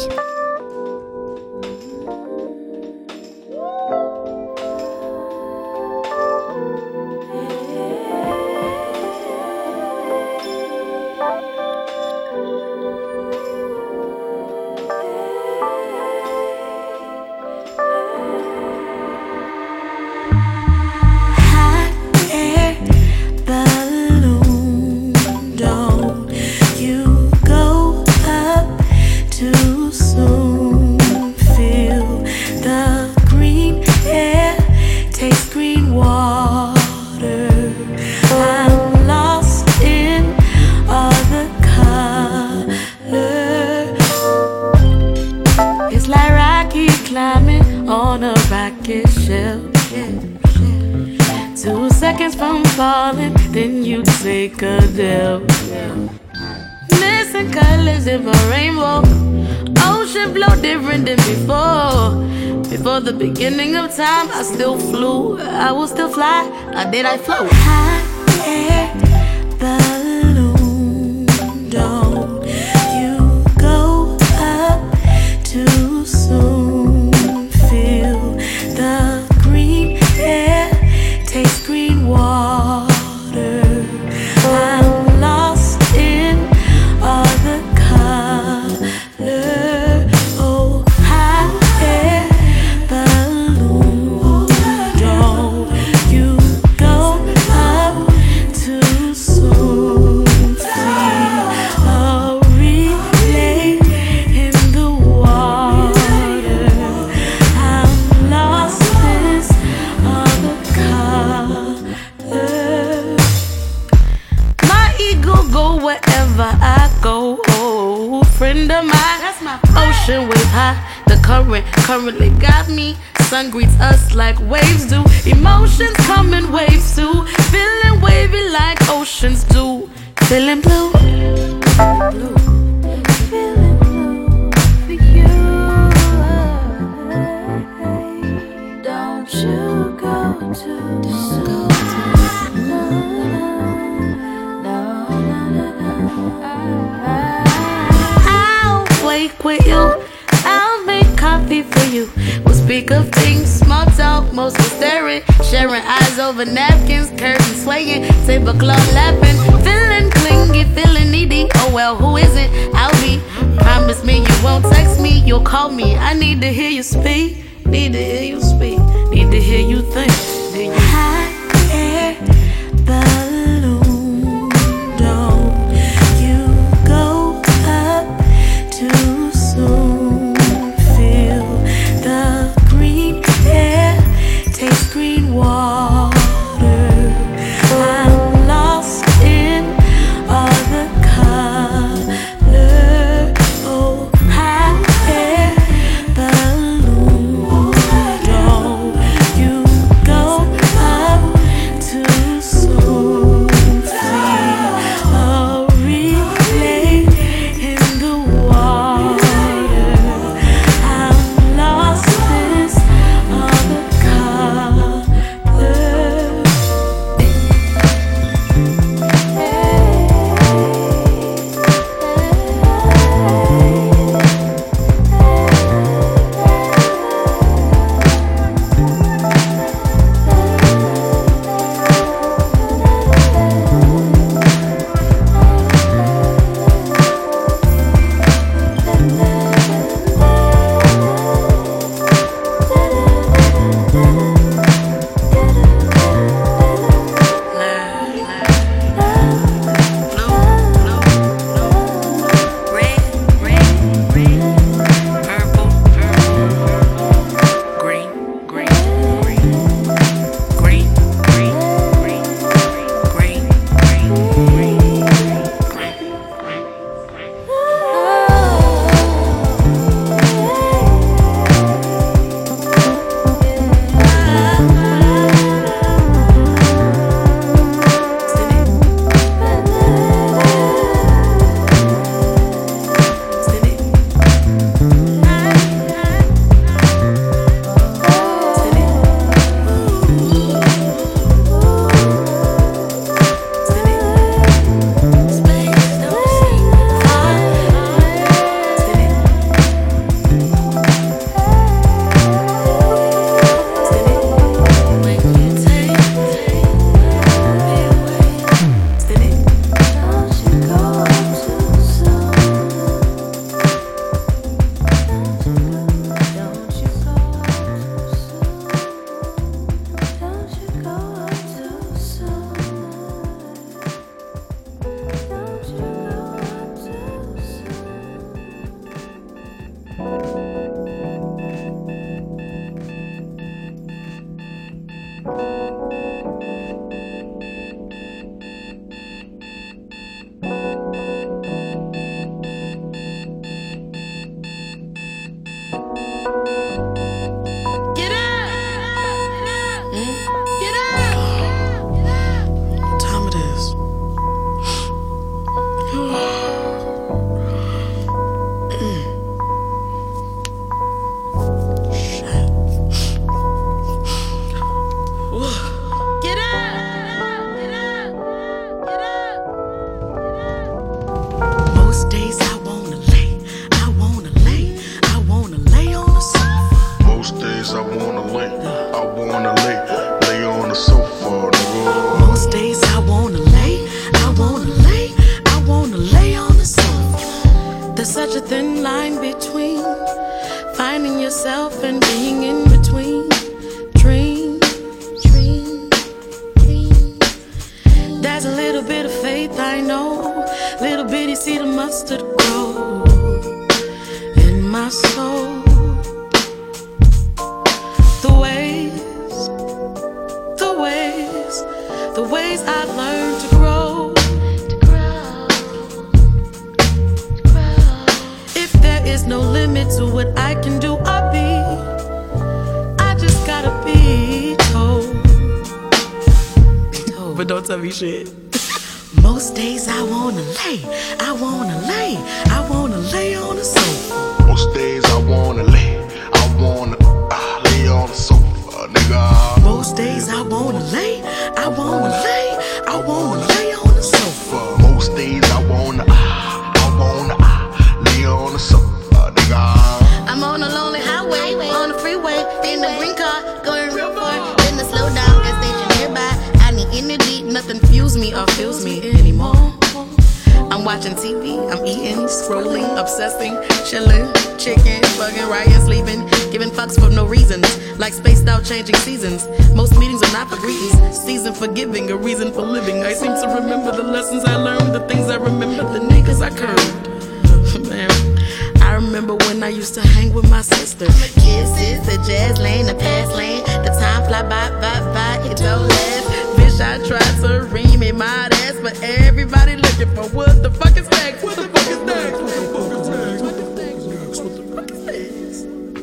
The beginning of time, I still flew, I will still fly, or did I float? High air balloon, don't you go up too soon. Feel the green air, taste green water. I'm lost in all the colors. Oh, high air balloon, don't you go up too soon. Feel a relay in the water. I'm lost in all the colors. My ego go wherever I go. Oh, friend of mine, that's my ocean wave high. The current currently got me. Sun greets us like waves do. Emotions come in waves too. Feeling wavy like oceans do. Feeling blue, blue. Feeling blue for you. Don't you go too soon. I'll wake with you. I'll make coffee for you. We'll speak of things, small talk, mostly staring. Sharing eyes over napkins, curtains swaying, tablecloth lapping. Feeling clingy, feeling needy. Oh well, who isn't? I'll be. Promise me you won't text me, you'll call me. I need to hear you speak. Need to hear you speak. Need to hear you think. Do you? High air balloon, don't you go up too soon. Feel the green air, taste green water. I'm lost in all the colors. Oh, high air balloon, don't you go up There's such a thin line between finding yourself and being in between. Dream, dream, dream. There's a little bit of faith, I know. Little bitty seed of mustard grow in my soul. The ways, the ways, the ways I've learned to grow. There's no limit to what I can do or be. I just gotta be told. told. But don't tell me shit. Most days I wanna lay, I wanna lay, I wanna lay on the sofa. Most days I wanna lay, I wanna uh, lay on the sofa, nigga. Most days I wanna lay, I wanna lay, I wanna lay on the sofa. Most days I wanna, uh, I wanna uh, lay on the sofa. I'm on a lonely highway, on the freeway, in the green car, going real far. Then the slow down gas station nearby. I need energy, nothing fuels me or feels me anymore. I'm watching T V, I'm eating, scrolling, obsessing, chilling, chicken, fucking, writing, sleeping, giving fucks for no reasons, like spaced out changing seasons. Most meetings are not for greetings, season for giving, a reason for living. I seem to remember the lessons I learned, the things I remember, the niggas I curved. Man, I remember when I used to hang with my sister. Kisses, the jazz lane, the past lane. The time fly by, by, by, it don't last. Bitch, I tried to ream in my ass, but everybody looking for what the fuck is next? What the fuck is next? What the fuck is next? What the fuck is next? What the fuck is next?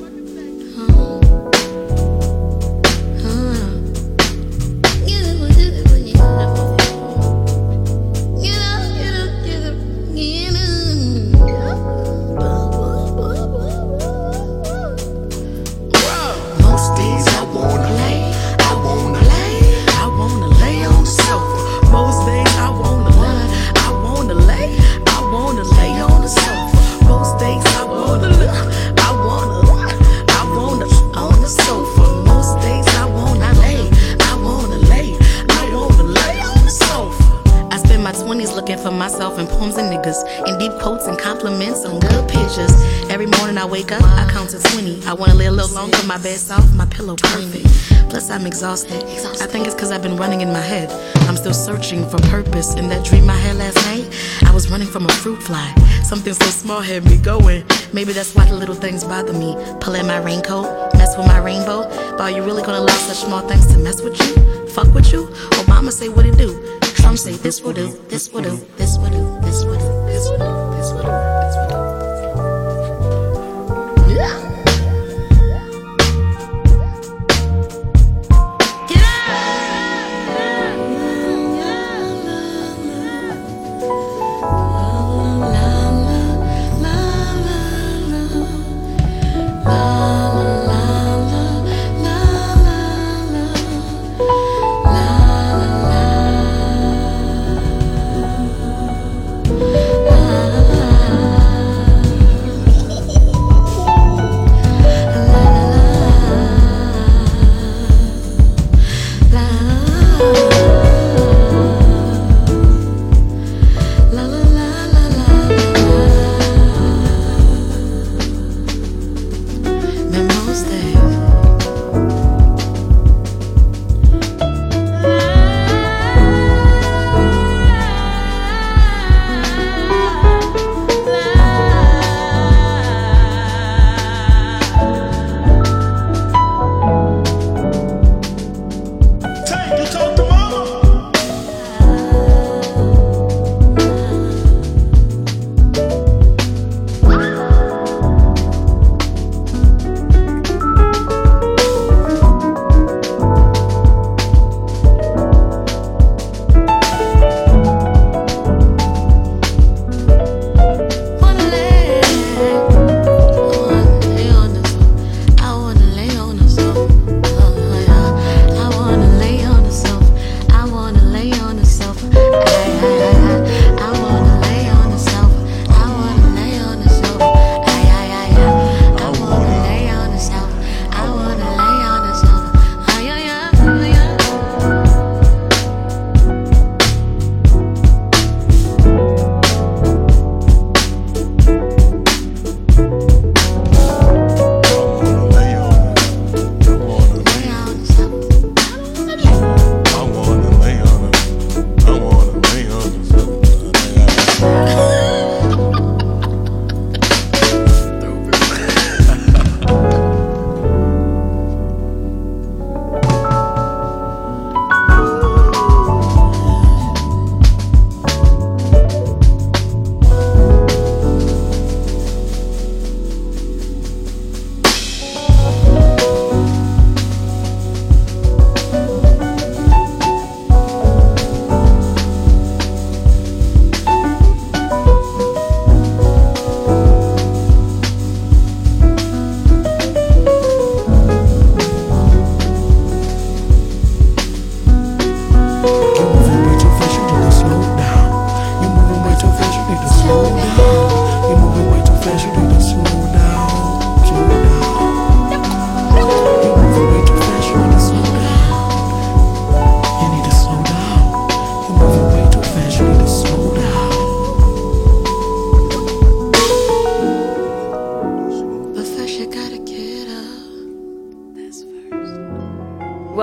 Myself in poems and niggas, in deep quotes and compliments on good pictures. Every morning I wake up, I count to twenty. I wanna lay a little longer, my bed soft, my pillow perfect. Plus I'm exhausted. I think it's cause I've been running in my head. I'm still searching for purpose. In that dream I had last night, I was running from a fruit fly. Something so small had me going. Maybe that's why the little things bother me. Pull in my raincoat, mess with my rainbow. But are you really gonna allow such small things to mess with you? Fuck with you? Obama say what it do. Trump say this will do, this will do, this will do, this will do, this will do, this will do, this will do. Yeah. Get La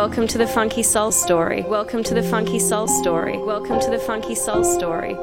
Welcome to the Funky Soul Story. Welcome to the Funky Soul Story. Welcome to the Funky Soul Story.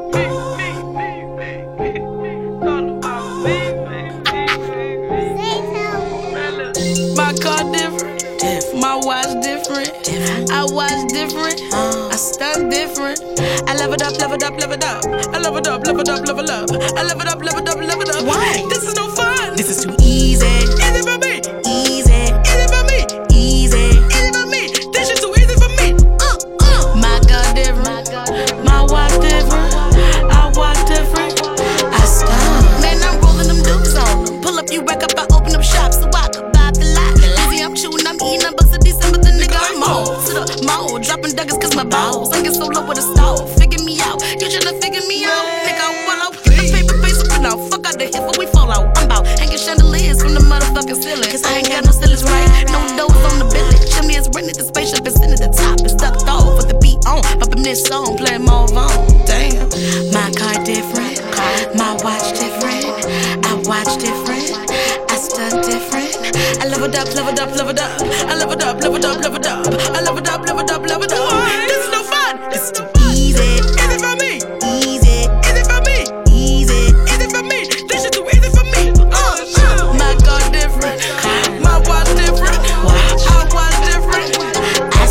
My car different, my watch different, I watch different, I stunt different. I level it up, level it up, level it up. I level it up, level it up, level it up. I level it up, level it up, level it up. Why? This is no fun. This is too easy. Easy for me. Easy. Easy for me. Easy. Easy for me. This is too easy for me. Uh, uh. My car different, my watch different, I watch different. I stunt. Man, I'm rolling them dukes on them. Pull up, you rack up, I open up shop so I could buy the lot. Lazy, I'm chewing, I'm eating up bucks of December, the nigga I'm on to the mode, dropping duggers cause my balls. I get so low with a stall. Figure me out, you should've figured me out. Nigga, I fall out, get the paper face up and out. Fuck out the hip, but we fall out. I'm about hanging chandeliers from the motherfucking ceiling. Cause I ain't got no ceilings, right? No doors on the building. Chimney is rented, the spaceship is sitting at the top. It's ducked off with the beat on. Bumping this song, playing Mauve on. Damn. My car different, my watch different. I watch different, I stunt different. I love it up, love it up, love it up. I love it up, love it up, love it up. I love it up, love it up, love it up. This is no fun. This is too easy. Easy for me. Easy. Easy for me. Easy. Easy for me. This is too easy for me. Uh, uh. My car different. My watch different. I watch different. I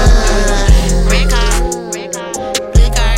stunt. Red car. Blue car.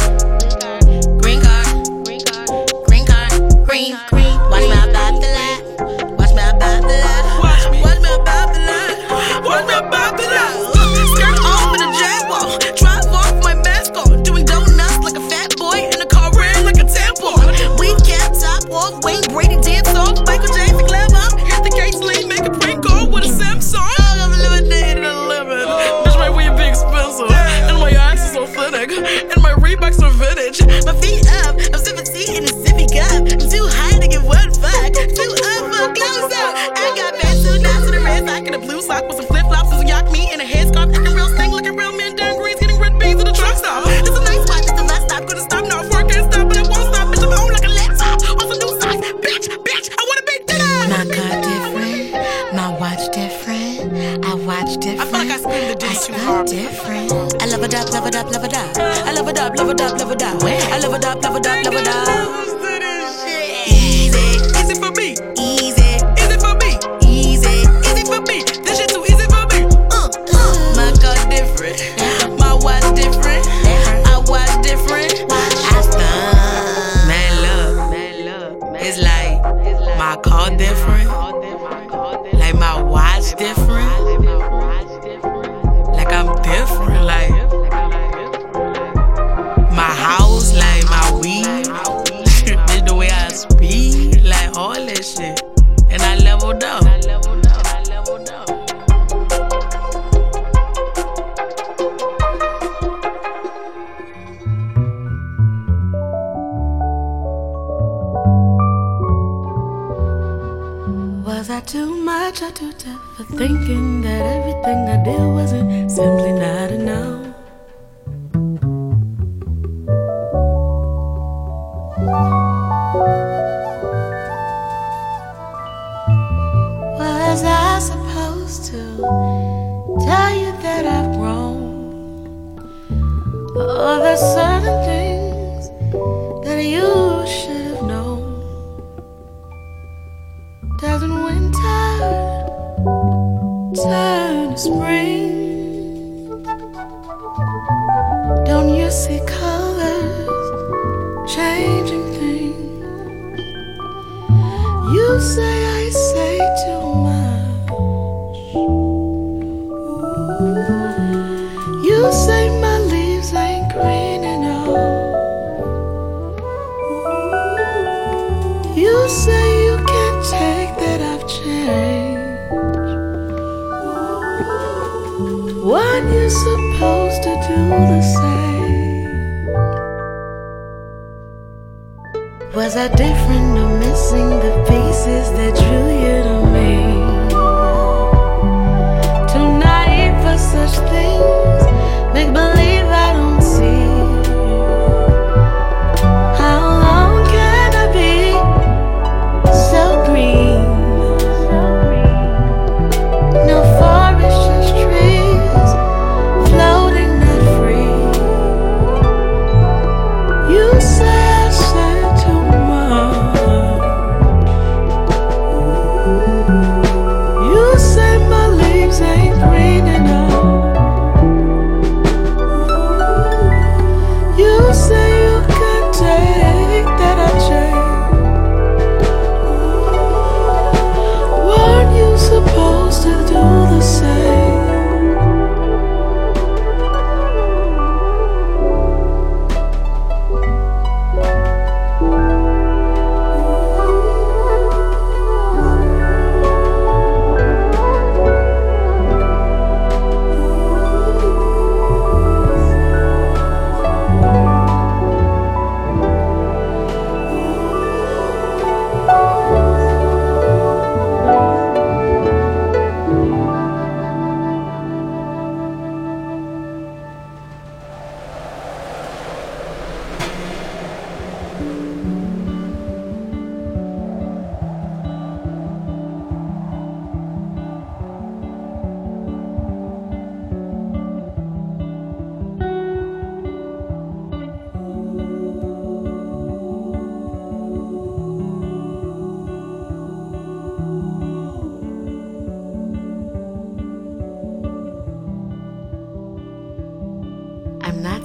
Green car. Green car. Green. Green. Watch me about the light. Watch me about the light. Watch me. Watch me about the light. Watch me about the light. Skirt off in a Jaguar. Drive off my mask on. Doing donuts like a fat boy in a car red like a tampon. We cap top off. Wayne Brady dance off. Michael Jackson glam up. Hit the gates lane. Make a prank call with a Samsung. I'm living day to live. Bitch, my weed be expensive. And my ass is authentic. And my Reeboks are vintage. My feet up. I'm seventeen in a sippy cup. I'm too high to give one fuck. Too up for a close up. I got bad two dots to the red sock and a blue sock with some flip flops. There's a yak me and a headscarf. Acting real stank, looking real man down greens. Getting red beans at the truck stop. It's a nice spot. It's the last stop. Gonna stop now. Before I can't stop, but I won't stop. Bitch, I'm home like a laptop. On some new socks. Bitch, bitch, I wanna be dinner. My car different. My watch different. I watch different. I feel like I screamed the dish too hard. Different. I love it up, love it up, love it up. I love it up, love it up, love it up. I love it up, love it up, love it up. Easy, easy for me. Easy, easy for me. Easy, easy for me. This shit too easy for me. Uh, uh. My car different. My watch different. I watch different. I stunt. Man, look, man, look. It's like my car different. Like my watch different. Like I'm different. Like my house, like my weed. Just the way I speak, like all that shit. And I leveled up. Was I too much or too tough for thinking that everything I did wasn't simply not enough? Was I supposed to tell you that I've grown? Or there's certain things that you should have known? Doesn't winter turn to spring? Don't you see colors changing things? You say I say too much. You say my leaves ain't green enough. You say you can't take that I've changed. Weren't you supposed to do the same? Was I different or missing the pieces that drew you to me? Too naive for such things. Make believe I don't see. How long can I be so green? No forest, just trees.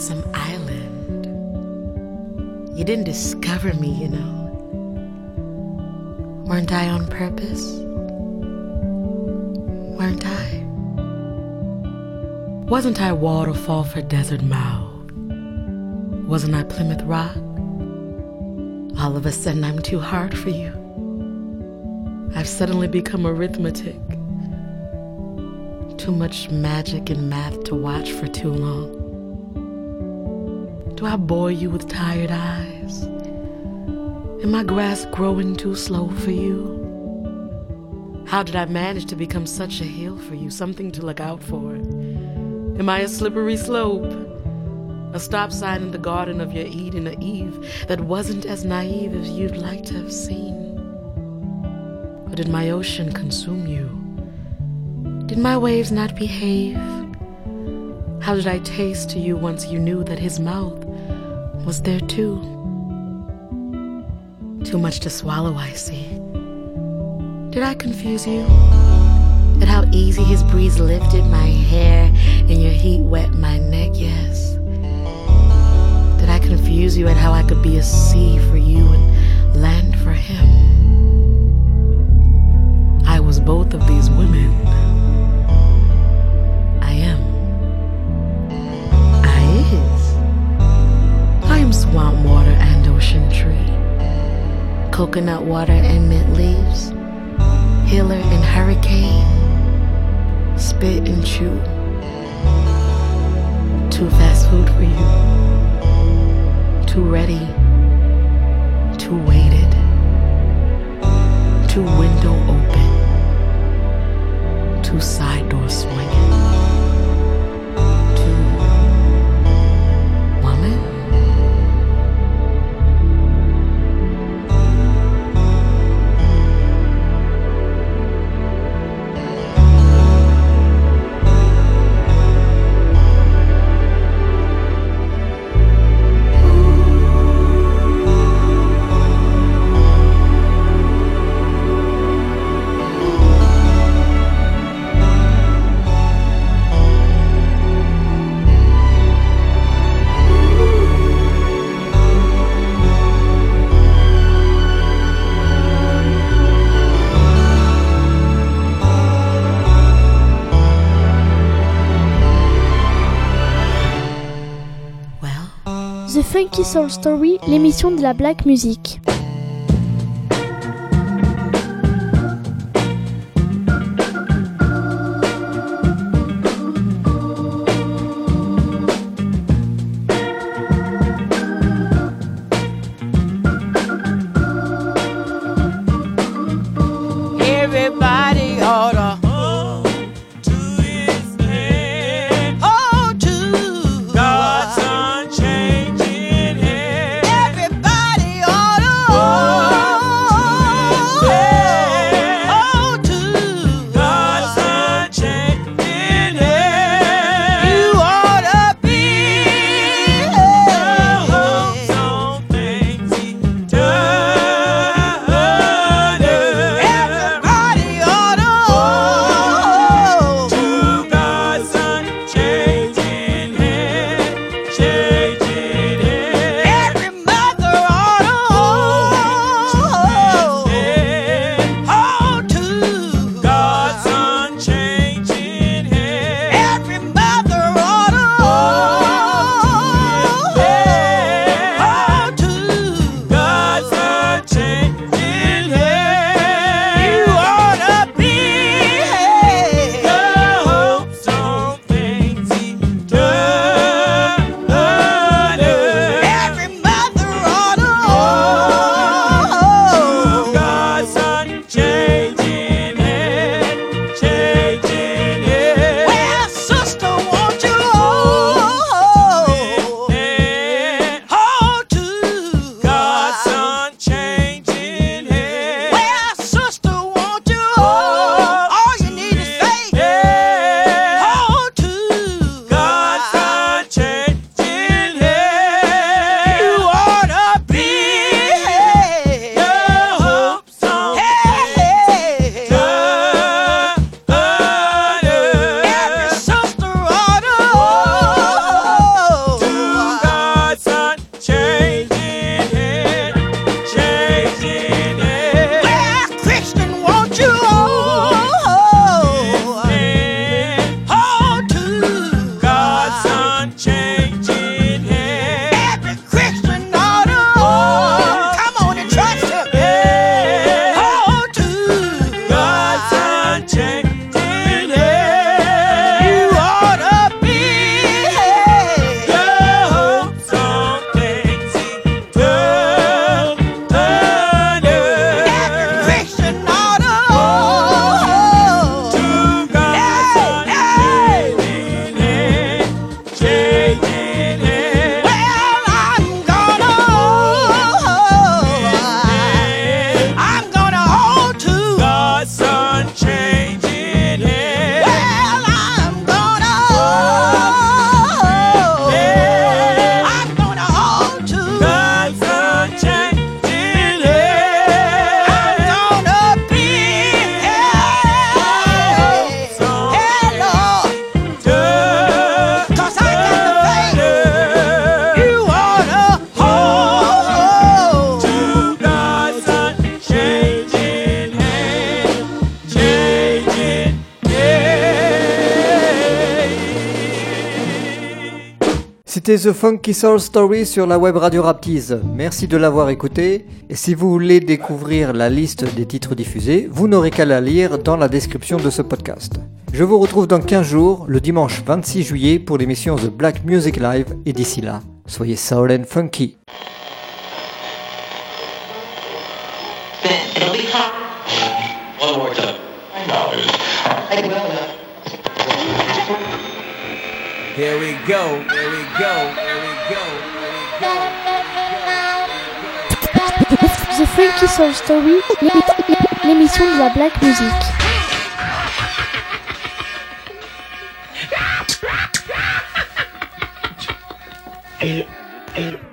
some island. You didn't discover me, you know. Weren't I on purpose? Weren't I? Wasn't I waterfall for desert mouth? Wasn't I Plymouth Rock? All of a sudden I'm too hard for you. I've suddenly become arithmetic. Too much magic and math to watch for too long. Do I bore you with tired eyes? Am my grass growing too slow for you? How did I manage to become such a hill for you, something to look out for? Am I a slippery slope? A stop sign in the garden of your Eden, or Eve that wasn't as naive as you'd like to have seen? Or did my ocean consume you? Did my waves not behave? How did I taste to you once you knew that his mouth was there too? Too much to swallow, I see. Did I confuse you? At how easy his breeze lifted my hair and your heat wet my neck, yes. Did I confuse you at how I could be a sea for you and land for him? I was both of these women. I am. I is. I am swamp water and ocean tree. Coconut water and mint leaves. Healer and hurricane. Spit and chew. Too fast food for you. Too ready. Too weighted. Too window open. Too side door swinging. Too woman. The Funky Soul Story, l'émission de la black music. Everybody oughta hold to his hand. Hold to God's unchanging hand. Everybody oughta C'était The Funky Soul Story sur la web radio Raptease. Merci de l'avoir écouté. Et si vous voulez découvrir la liste des titres diffusés, vous n'aurez qu'à la lire dans la description de ce podcast. Je vous retrouve dans quinze jours, le dimanche vingt-six juillet, pour l'émission The Black Music Live. Et d'ici là, soyez soul and funky. One more time. I know. I will. Here we go, here we go, here we go, here we go. The Funky Soul Story, l'émission de la black music. Hey, hey.